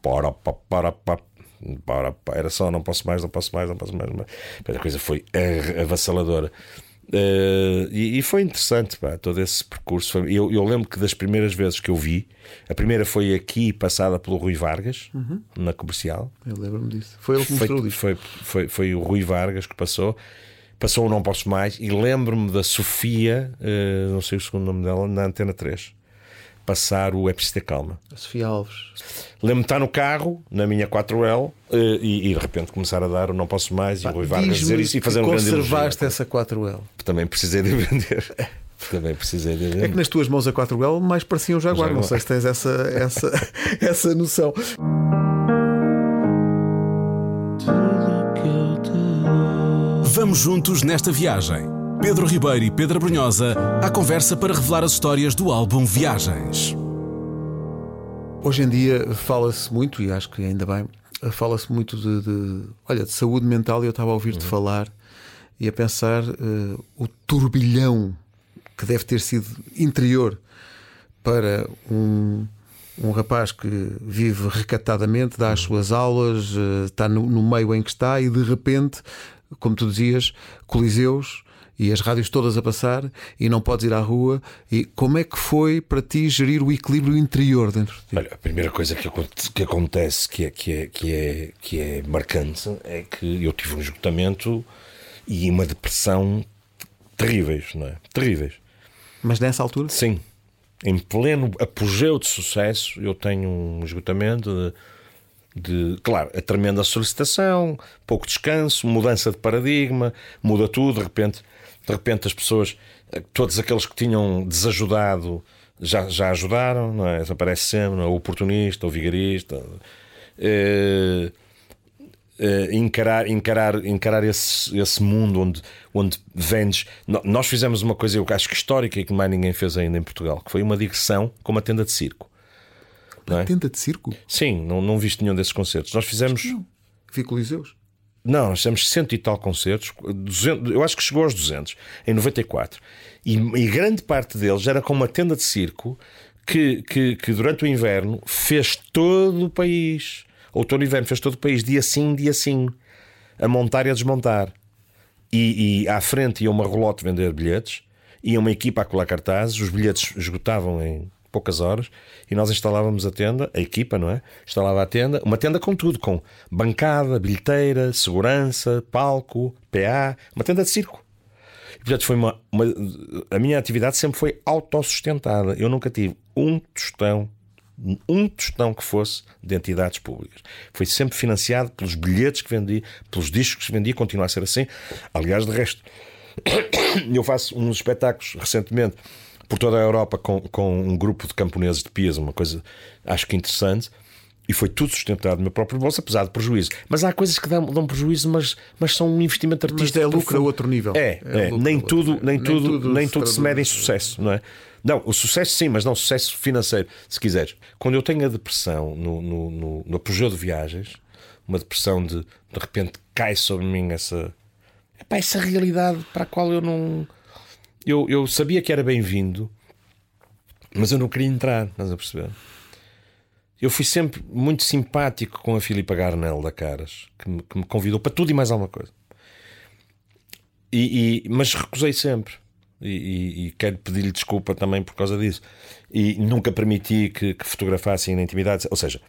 era só não posso mais. A coisa foi avassaladora. E foi interessante, pá, todo esse percurso. Eu lembro que das primeiras vezes que eu vi, a primeira foi aqui, passada pelo Rui Vargas, na Comercial. Eu lembro-me disso. Foi ele que mostrou isso. Foi o Rui Vargas que passou o Não Posso Mais, e lembro-me da Sofia, não sei o segundo nome dela, na Antena 3, passar o É Preciso Ter Calma. A Sofia Alves. Lembro-me de estar no carro, na minha 4L, e de repente começar a dar o Não Posso Mais, e o Rui Vargas dizer isso e fazer um grande elogio. Conservaste essa 4L? Também precisei de vender. É que nas tuas mãos a 4L mais parecia um Jaguar. Não sei se tens essa noção. Vamos juntos nesta viagem. Pedro Ribeiro e Pedro Brunhosa à conversa para revelar as histórias do álbum Viagens. Hoje em dia fala-se muito, e acho que ainda bem, fala-se muito de saúde mental, e eu estava a ouvir-te falar e a pensar o turbilhão que deve ter sido interior para um rapaz que vive recatadamente, dá as suas aulas, está no meio em que está, e de repente, como tu dizias, coliseus e as rádios todas a passar e não podes ir à rua. E como é que foi para ti gerir o equilíbrio interior dentro de ti? Olha, a primeira coisa que acontece que é marcante é que eu tive um esgotamento e uma depressão terríveis, não é? Terríveis. Mas nessa altura? Sim. Em pleno apogeu de sucesso, eu tenho um esgotamento claro, a tremenda solicitação, pouco descanso, mudança de paradigma, muda tudo, de repente as pessoas, todos aqueles que tinham desajudado já ajudaram, não é? Aparece sempre, não é? O oportunista, o vigarista. Encarar esse mundo onde vendes. Nós fizemos uma coisa, eu acho que histórica, e que mais ninguém fez ainda em Portugal, que foi uma digressão com uma tenda de circo. Uma tenda de circo? Sim, não viste nenhum desses concertos. Nós fizemos. Vi coliseus? Não, nós fizemos 100 e tal concertos, 200, eu acho que chegou aos 200 em 94. E grande parte deles era com uma tenda de circo que durante o inverno fez todo o país. Outono e inverno fez todo o país, dia sim, a montar e a desmontar. E à frente ia uma rolote vender bilhetes, ia uma equipa a colar cartazes, os bilhetes esgotavam em poucas horas, e nós instalávamos a tenda, a equipa, não é? Instalava a tenda, uma tenda com tudo, com bancada, bilheteira, segurança, palco, PA, uma tenda de circo. E, portanto, foi a minha atividade sempre foi autossustentada. Eu nunca tive um tostão que fosse de entidades públicas. Foi sempre financiado pelos bilhetes que vendi, pelos discos que vendi, continua a ser assim. Aliás, de resto, eu faço uns espetáculos recentemente por toda a Europa com um grupo de camponeses de Pias, uma coisa acho que interessante, E foi tudo sustentado no meu próprio bolso, apesar de prejuízo. Mas há coisas que dão prejuízo, mas são um investimento artístico. Mas é lucro a outro nível. Nem tudo se mede em sucesso, não é? Não, o sucesso sim, mas não sucesso financeiro, se quiseres. Quando eu tenho a depressão no apogeu de viagens, uma depressão de repente cai sobre mim essa realidade para a qual eu não. Eu sabia que era bem-vindo, mas eu não queria entrar, estás a perceber? Eu fui sempre muito simpático com a Filipa Garnel da Caras, que me convidou para tudo e mais alguma coisa. Mas recusei sempre. E quero pedir-lhe desculpa também por causa disso. E nunca permiti que fotografassem na intimidade. Ou seja,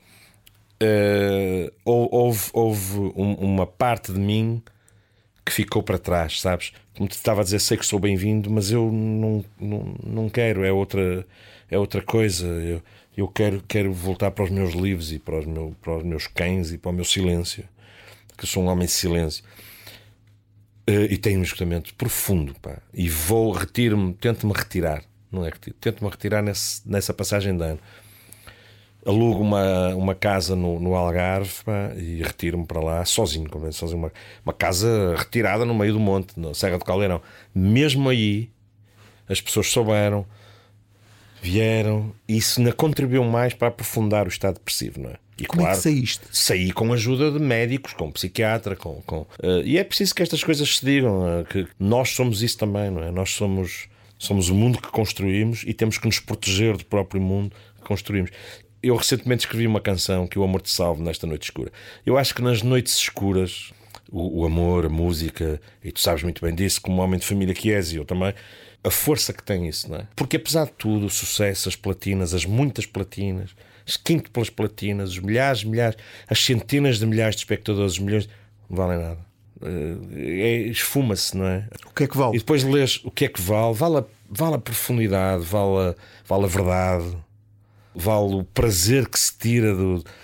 houve uma parte de mim que ficou para trás, sabes? Como te estava a dizer, sei que sou bem-vindo, mas eu não quero, é outra coisa. Eu quero voltar para os meus livros e para os meus cães e para o meu silêncio, que eu sou um homem de silêncio. E tenho um esgotamento profundo, pá. E tento-me retirar, não é? Tento-me retirar nessa passagem de ano. Alugo uma casa no Algarve, pá, e retiro-me para lá sozinho, sozinho, uma casa retirada no meio do monte, na Serra do Caldeirão. Mesmo aí, as pessoas souberam, vieram, e isso ainda contribuiu mais para aprofundar o estado depressivo, não é? E como é que saíste? Saí com a ajuda de médicos, com psiquiatra, e é preciso que estas coisas se digam, que nós somos isso também, não é? Nós somos o mundo que construímos e temos que nos proteger do próprio mundo que construímos. Eu recentemente escrevi uma canção que o amor te salve nesta noite escura. Eu acho que nas noites escuras, o amor, a música, e tu sabes muito bem disso, como homem de família que és, e eu também, a força que tem isso, não é? Porque apesar de tudo, o sucesso, as platinas, as muitas platinas, as quíntuplas platinas, os milhares, as centenas de milhares de espectadores, os milhões, não valem nada. Esfuma-se, não é? O que é que vale? E depois lês o que é que vale. Vale a profundidade, vale a verdade, vale o prazer que se tira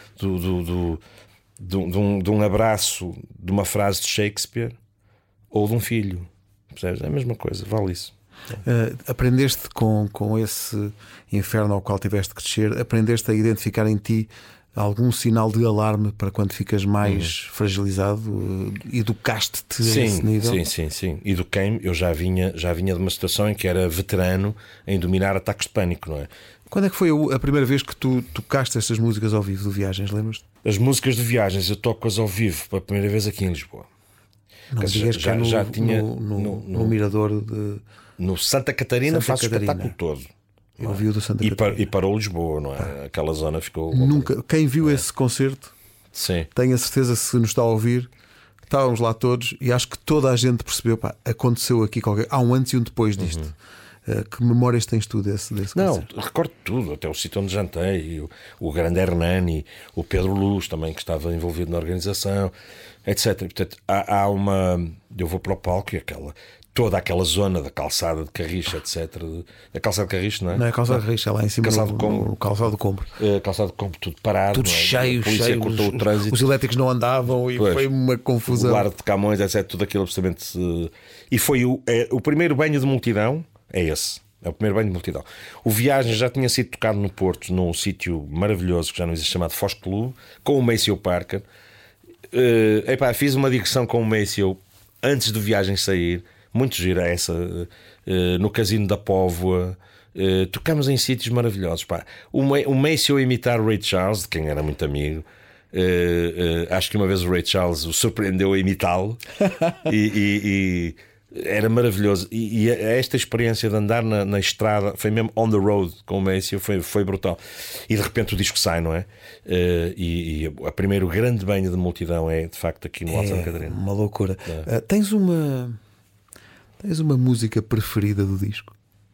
de um abraço, de uma frase de Shakespeare ou de um filho. Percebes? É a mesma coisa, vale isso. Aprendeste com esse inferno ao qual tiveste que descer, aprendeste a identificar em ti algum sinal de alarme para quando ficas mais fragilizado? Educaste-te a esse nível? Sim. Eduquei-me. Eu já vinha de uma situação em que era veterano em dominar ataques de pânico, não é? Quando é que foi a primeira vez que tu tocaste estas músicas ao vivo de Viagens, lembras-te? As músicas de Viagens eu toco-as ao vivo pela primeira vez aqui em Lisboa. Não digas que já tinha no Mirador de... No Santa Catarina faço o espetáculo todo. Eu vi o do Santa Catarina. E parou Lisboa, não é? Aquela zona ficou... Nunca. Quem viu esse concerto, sim, tenho a certeza, se nos está a ouvir, estávamos lá todos e acho que toda a gente percebeu, pá, aconteceu aqui qualquer... Há um antes e um depois disto. Que memórias tens tu desse concerto? Não, recordo tudo, até o sítio onde jantei, o grande Hernani, o Pedro Luz também, que estava envolvido na organização, etc. Portanto, há uma... Eu vou para o palco e toda aquela zona da calçada de Carriche, etc. A calçada de Carriche, não é? Não é a calçada de Carriche, é lá em cima no calçado do Combro. Calçado do Combro, tudo parado. Tudo cheio, cortou o trânsito. Os elétricos não andavam e foi uma confusão. O Guarda de Camões, etc. Tudo aquilo absolutamente. E foi o primeiro banho de multidão, é esse. É o primeiro banho de multidão. O Viagem já tinha sido tocado no Porto, num sítio maravilhoso que já não existe, chamado Foz Clube, com o Maceo Parker. Fiz uma digressão com o Maceo antes do Viagem sair. Muito gira essa, no Casino da Póvoa. Tocamos em sítios maravilhosos, pá. O Maceo a imitar o Ray Charles, de quem era muito amigo. Acho que uma vez o Ray Charles o surpreendeu a imitá-lo. e era maravilhoso. E esta experiência de andar na estrada, foi mesmo on the road com o Maceo, foi brutal. E de repente o disco sai, não é? E o primeiro grande banho de multidão é de facto aqui no Alto Santa Catarina. Uma loucura. Tens uma música preferida do disco?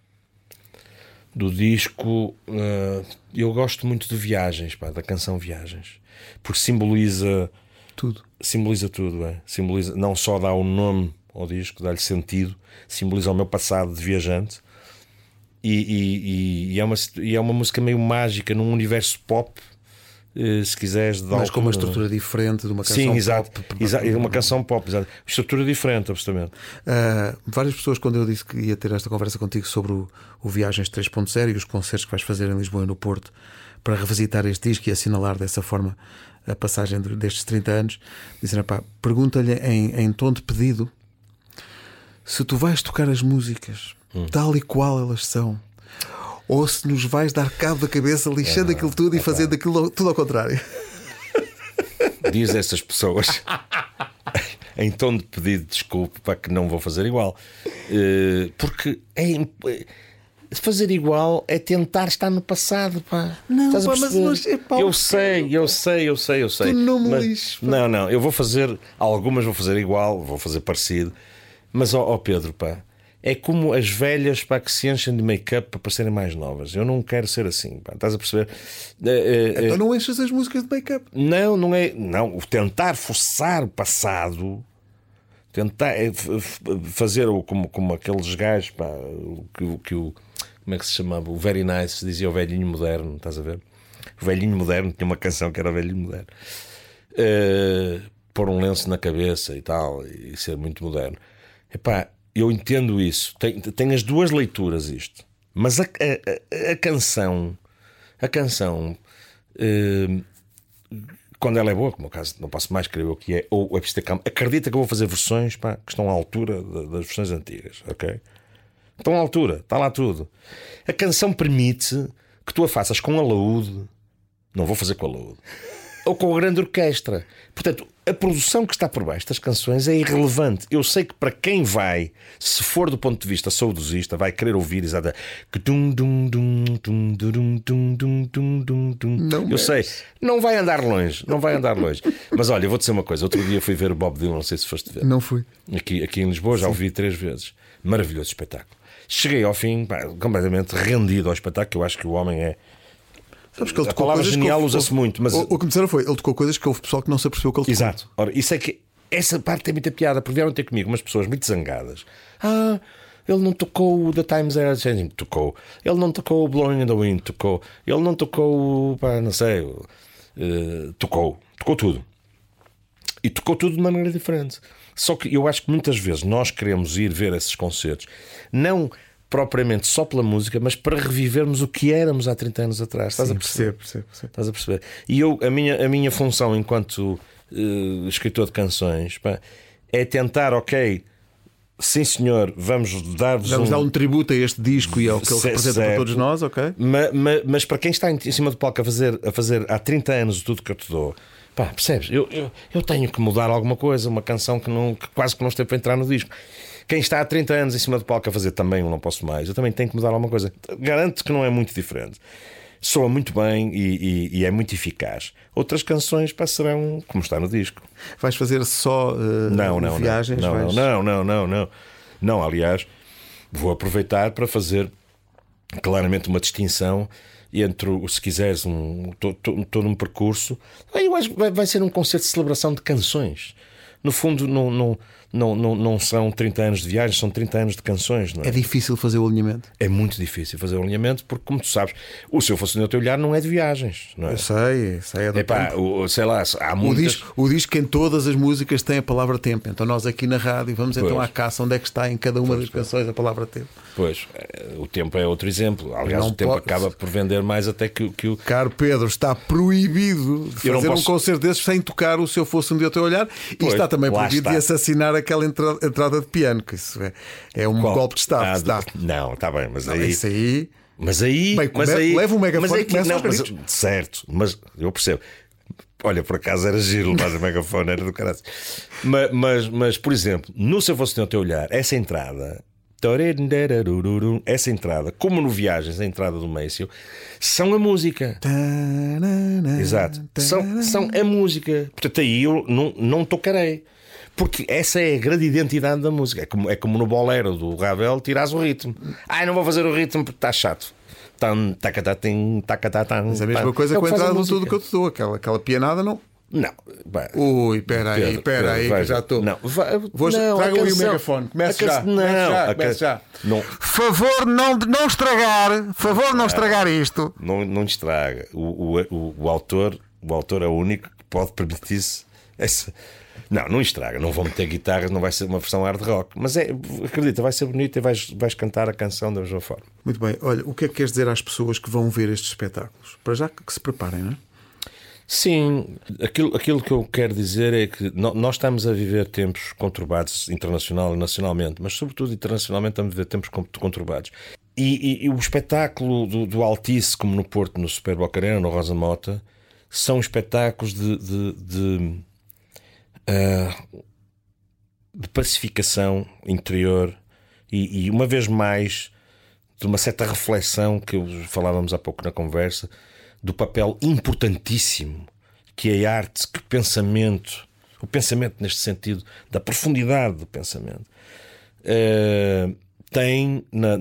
Do disco, eu gosto muito de Viagens, pá, da canção Viagens, porque simboliza tudo. Simboliza tudo, simboliza, não só dá o nome ao disco, dá-lhe sentido, simboliza o meu passado de viajante, e é uma música meio mágica num universo pop se quiseres, de Mas com uma altura. estrutura diferente de uma canção Sim, pop. exato. Uma canção pop, exato. Estrutura diferente, absolutamente. Várias pessoas, quando eu disse que ia ter esta conversa contigo sobre o Viagens 3.0 e os concertos que vais fazer em Lisboa e no Porto para revisitar este disco e assinalar dessa forma a passagem destes 30 anos, disseram, pá, pergunta-lhe em tom de pedido se tu vais tocar as músicas tal e qual elas são, ou se nos vais dar cabo da cabeça lixando aquilo tudo e fazendo aquilo tudo ao contrário. Diz a essas pessoas em tom de pedido de desculpa, para que não vou fazer igual, porque fazer igual é tentar estar no passado, pá. Não, estás a pá, perceber? mas pá, eu sei. Tu não me lixes, pá. Não, eu vou fazer algumas, vou fazer igual, vou fazer parecido, mas ó Pedro, pá, é como as velhas, pá, que se enchem de make-up para parecerem mais novas. Eu não quero ser assim, pá. Estás a perceber? Então não enches as músicas de make-up. Não é. Não, tentar forçar o passado, tentar fazer como aqueles gajos, pá, como é que se chamava? O Very Nice dizia o velhinho moderno, estás a ver? O velhinho moderno tinha uma canção que era o velhinho moderno. Pôr um lenço na cabeça e tal, e ser muito moderno. Epá, eu entendo isso. Tem as duas leituras isto. Mas a canção, quando ela é boa, como o caso, não posso mais crer o que é, ou acredita que eu vou fazer versões, pá, que estão à altura das versões antigas, ok? Estão à altura, está lá tudo. A canção permite que tu a faças com alaúde, não vou fazer com alaúde, ou com a grande orquestra. Portanto, a produção que está por baixo das canções é irrelevante. Eu sei que para quem vai, se for do ponto de vista saudosista, vai querer ouvir exatamente. Eu sei, não vai andar longe. Mas olha, eu vou dizer uma coisa. Outro dia fui ver o Bob Dylan, não sei se foste ver. Não fui. Aqui em Lisboa, já o vi 3 vezes. Maravilhoso espetáculo. Cheguei ao fim, pá, completamente rendido ao espetáculo. Eu acho que o homem é. Sabes que ele a palavra genial usa-se muito, mas o que me disseram foi, ele tocou coisas que houve pessoal que não se apercebeu que ele tocou. Exato. Ora, isso é que essa parte tem muita piada, porque vieram ter comigo umas pessoas muito zangadas. Ele não tocou o The Times Are Changing, tocou. Ele não tocou o Blowing in the Wind, tocou. Ele não tocou, pá, não sei, tocou tudo. E tocou tudo de maneira diferente. Só que eu acho que muitas vezes nós queremos ir ver esses concertos, não propriamente só pela música, mas para revivermos o que éramos há 30 anos atrás. Estás a perceber? Percebo. Estás a perceber? E a minha função enquanto escritor de canções, pá, é tentar, ok, sim senhor, vamos dar-vos dar um tributo a este disco e ao que ele representa para todos nós, ok? Mas para quem está em cima do palco a fazer há 30 anos tudo que eu te dou, pá, percebes? Eu tenho que mudar alguma coisa, uma canção que quase que não esteve para entrar no disco. Quem está há 30 anos em cima do palco a fazer também o Não Posso Mais, eu também tenho que mudar alguma coisa. Garanto que não é muito diferente. Soa muito bem e é muito eficaz. Outras canções passarão como está no disco. Vais fazer só viagens? Não, aliás, vou aproveitar para fazer claramente uma distinção entre, se quiseres, estou num percurso. Eu acho que vai ser um concerto de celebração de canções. No fundo, não são 30 anos de viagem, são 30 anos de canções, não é? É difícil fazer o alinhamento. É muito difícil fazer o alinhamento, porque, como tu sabes, o Se Eu Fosse No Teu Olhar não é de viagens, não é? Eu sei, é do tempo. Sei lá, há muitas... O disco em todas as músicas tem a palavra tempo. Então nós aqui na rádio vamos então à caça onde é que está em cada uma das canções a palavra tempo. Pois, o tempo é outro exemplo. Aliás, não o tempo acaba por vender mais até que o... Caro Pedro, está proibido de fazer um concerto desses sem tocar o Se Eu Fosse Um Dia ao Teu Olhar. E está também proibido de assassinar aquela entrada de piano, que isso é um golpe de Estado. Não, está bem, mas aí... Não, isso aí... Mas aí... leva um megafone e começa aos gritos. Certo, mas eu percebo. Olha, por acaso era giro levar o megafone, era do caralho. Mas, por exemplo, no Se Eu Fosse No Teu Olhar, essa entrada, como no Viagens, a entrada do Maceo, são a música. Exato. São a música. Portanto, aí eu não tocarei. Porque essa é a grande identidade da música. É como no bolero do Ravel, tiras o ritmo. Não vou fazer o ritmo porque está chato. Mas a mesma coisa com a entrada de tudo que eu te dou. Aquela pianada não. Não. Ui, espera aí, que já estou. Traga aí o megafone. Começa já. Favor não estragar. Favor não estragar isto. Não estraga. O autor O autor é o único que pode permitir-se essa. Não estraga, não vão meter guitarras, não vai ser uma versão hard rock. Mas acredita, vai ser bonito e vais cantar a canção da mesma forma. Muito bem. Olha, o que é que queres dizer às pessoas que vão ver estes espetáculos? Para já que se preparem, não é? Sim, aquilo que eu quero dizer é que nós estamos a viver tempos conturbados internacional e nacionalmente, mas sobretudo internacionalmente estamos a viver tempos conturbados. E o espetáculo do Altice, como no Porto, no Super Boca Arena, no Rosa Mota, são espetáculos de pacificação interior e uma vez mais de uma certa reflexão que falávamos há pouco na conversa, do papel importantíssimo que a arte, que o pensamento neste sentido, da profundidade do pensamento, tem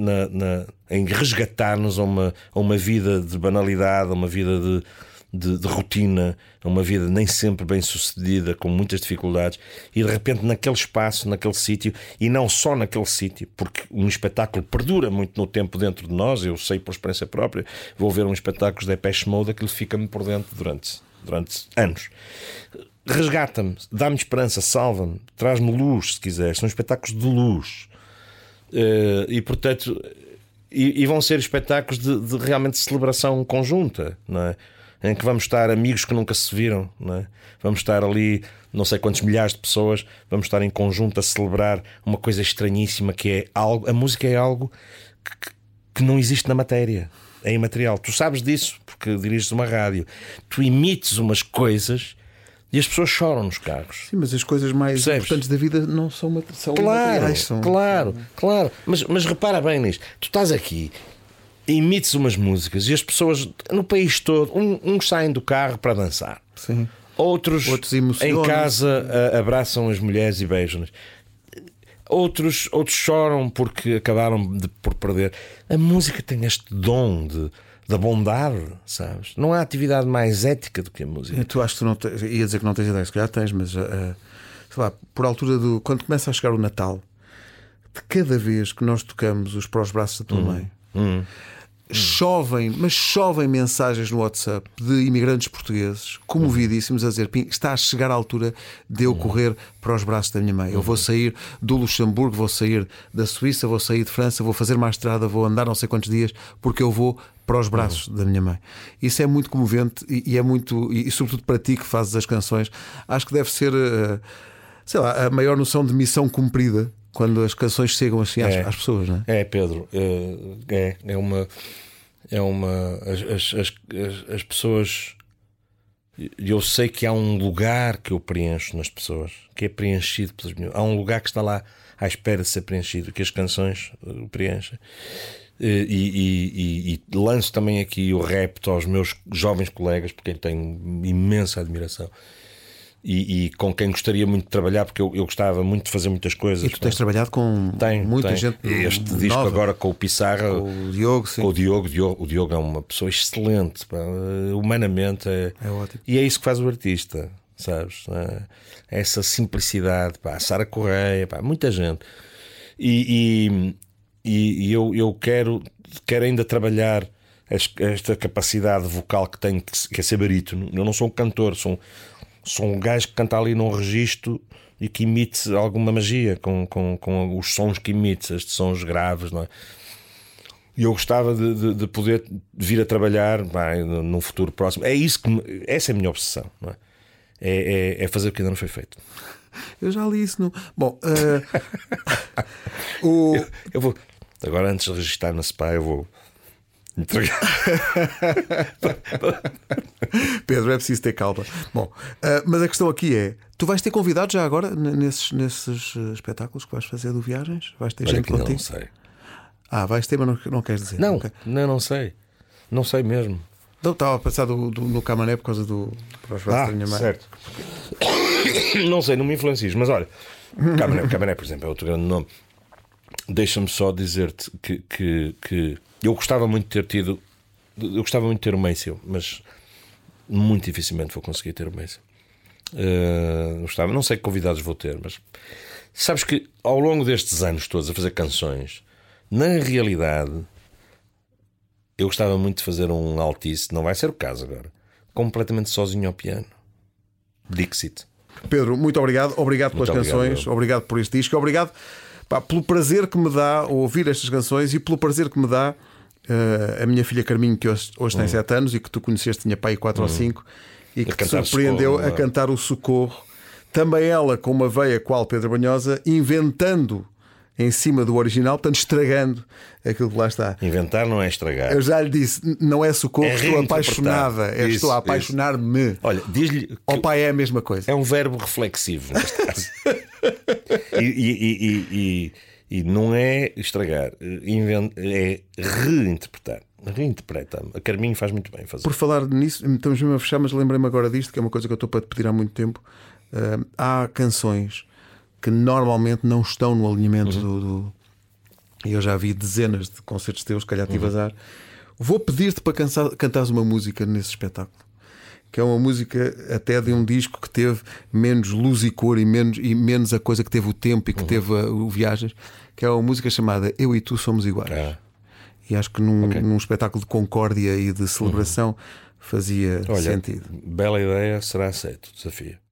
em resgatar-nos a uma vida de banalidade, a uma vida de rotina, a uma vida nem sempre bem sucedida, com muitas dificuldades, e de repente naquele espaço, naquele sítio, e não só naquele sítio, porque um espetáculo perdura muito no tempo dentro de nós. Eu sei por experiência própria, vou ver um espetáculo de Depeche Mode, aquilo fica-me por dentro durante anos. Resgata-me, dá-me esperança, salva-me, traz-me luz, se quiser. São espetáculos de luz. E portanto, e vão ser espetáculos de realmente celebração conjunta, não é? Em que vamos estar amigos que nunca se viram, não é? Vamos estar ali, não sei quantos milhares de pessoas, vamos estar em conjunto a celebrar uma coisa estranhíssima, que é algo. A música é algo que não existe na matéria, é imaterial. Tu sabes disso porque diriges uma rádio. Tu emites umas coisas e as pessoas choram nos carros. Sim, mas as coisas mais importantes da vida não são materiais. Claro. Mas repara bem nisto. Tu estás aqui, emites umas músicas e as pessoas no país todo, uns saem do carro para dançar. Sim. Outros em casa abraçam as mulheres e beijam-nas. Outros choram porque acabaram por perder. A música tem este dom da bondade, sabes? Não há atividade mais ética do que a música. Tu acho que tu não tens, ia dizer que não tens ideia, se calhar tens, mas sei lá, por altura quando começa a chegar o Natal, de cada vez que nós tocamos os Para os Braços da Tua Mãe, chovem mensagens no WhatsApp de imigrantes portugueses comovidíssimos a dizer: está a chegar a altura de eu correr para os braços da minha mãe. Eu vou sair do Luxemburgo, vou sair da Suíça, vou sair de França, vou fazer uma estrada, vou andar não sei quantos dias, porque eu vou para os braços da minha mãe. Isso é muito comovente e é muito, e sobretudo para ti que fazes as canções, acho que deve ser, sei lá, a maior noção de missão cumprida quando as canções chegam assim às pessoas, não é? Pedro, as pessoas. Eu sei que há um lugar que eu preencho nas pessoas, que é preenchido pelas minhas. Há um lugar que está lá à espera de ser preenchido, que as canções o preenchem. E lanço também aqui o repto aos meus jovens colegas, por quem tenho imensa admiração. E com quem gostaria muito de trabalhar, porque eu gostava muito de fazer muitas coisas. E tu tens trabalhado com muita gente. Este disco nova. Agora com o Pissarra, com o Diogo, sim. Com o Diogo é uma pessoa excelente, pá. Humanamente é ótimo. E é isso que faz o artista, sabes? Essa simplicidade, pá. Sara Correia, pá. Muita gente. E eu quero ainda trabalhar esta capacidade vocal que tenho, que é ser barítono. Eu não sou um cantor, sou um gajo que canta ali num registro e que emite alguma magia com os sons que emite, estes sons graves, não é? E eu gostava de poder vir a trabalhar num futuro próximo. Essa é a minha obsessão, não é? É fazer o que ainda não foi feito. Eu já li isso no. Bom, eu vou. Agora, antes de registrar na SPA, eu vou entregar. Pedro, é preciso ter calma. Bom, mas a questão aqui é: tu vais ter convidados já agora nesses espetáculos que vais fazer do Viagens? Vais ter gente contigo? Não sei. Vais ter, mas não queres dizer? Não, okay. não sei. Não sei mesmo. Não, estava a pensar no Camané por causa do Para os Braços da Minha Mãe. Certo. Não sei, não me influencias, mas olha, Camané, por exemplo, é outro grande nome. Deixa-me só dizer-te que eu gostava muito de ter tido. Eu gostava muito de ter o Maceo, mas muito dificilmente vou conseguir ter o Maceo. Gostava, não sei que convidados vou ter, mas sabes que ao longo destes anos todos a fazer canções, na realidade, eu gostava muito de fazer um Altice, não vai ser o caso agora, completamente sozinho ao piano. Dixit. Pedro, muito obrigado. Obrigado pelas Muito obrigado, canções, eu. obrigado por este disco, obrigado pelo prazer que me dá ouvir estas canções e pelo prazer que me dá a minha filha Carminho, que hoje tem 7 anos e que tu conheceste, tinha pai 4 ou 5, e que te surpreendeu Socorro, a cantar o Socorro. Também ela, com uma veia qual Pedro Brunhosa, inventando em cima do original, portanto estragando aquilo que lá está. Inventar não é estragar. Eu já lhe disse, não é socorro, É estou reinterpretar. apaixonada. Isso, Estou a apaixonar-me. Olha, diz-lhe que Ao pai é a mesma coisa. é um verbo reflexivo neste caso. E não é estragar, é reinterpretar. Reinterpreta-me. A Carminho faz muito bem fazer. Por falar nisso, estamos mesmo a fechar, mas lembrei-me agora disto, que é uma coisa que eu estou para te pedir há muito tempo. Há canções que normalmente não estão no alinhamento do. E eu já vi dezenas de concertos teus, se calhar tive azar. Vou pedir-te para cantares uma música nesse espetáculo, que é uma música até de um disco que teve menos luz e cor e menos a coisa que teve o tempo e que teve o Viagens, que é uma música chamada Eu e Tu Somos Iguais. E acho que num espetáculo de concórdia e de celebração fazia Olha, sentido. Bela ideia, será aceito o desafio.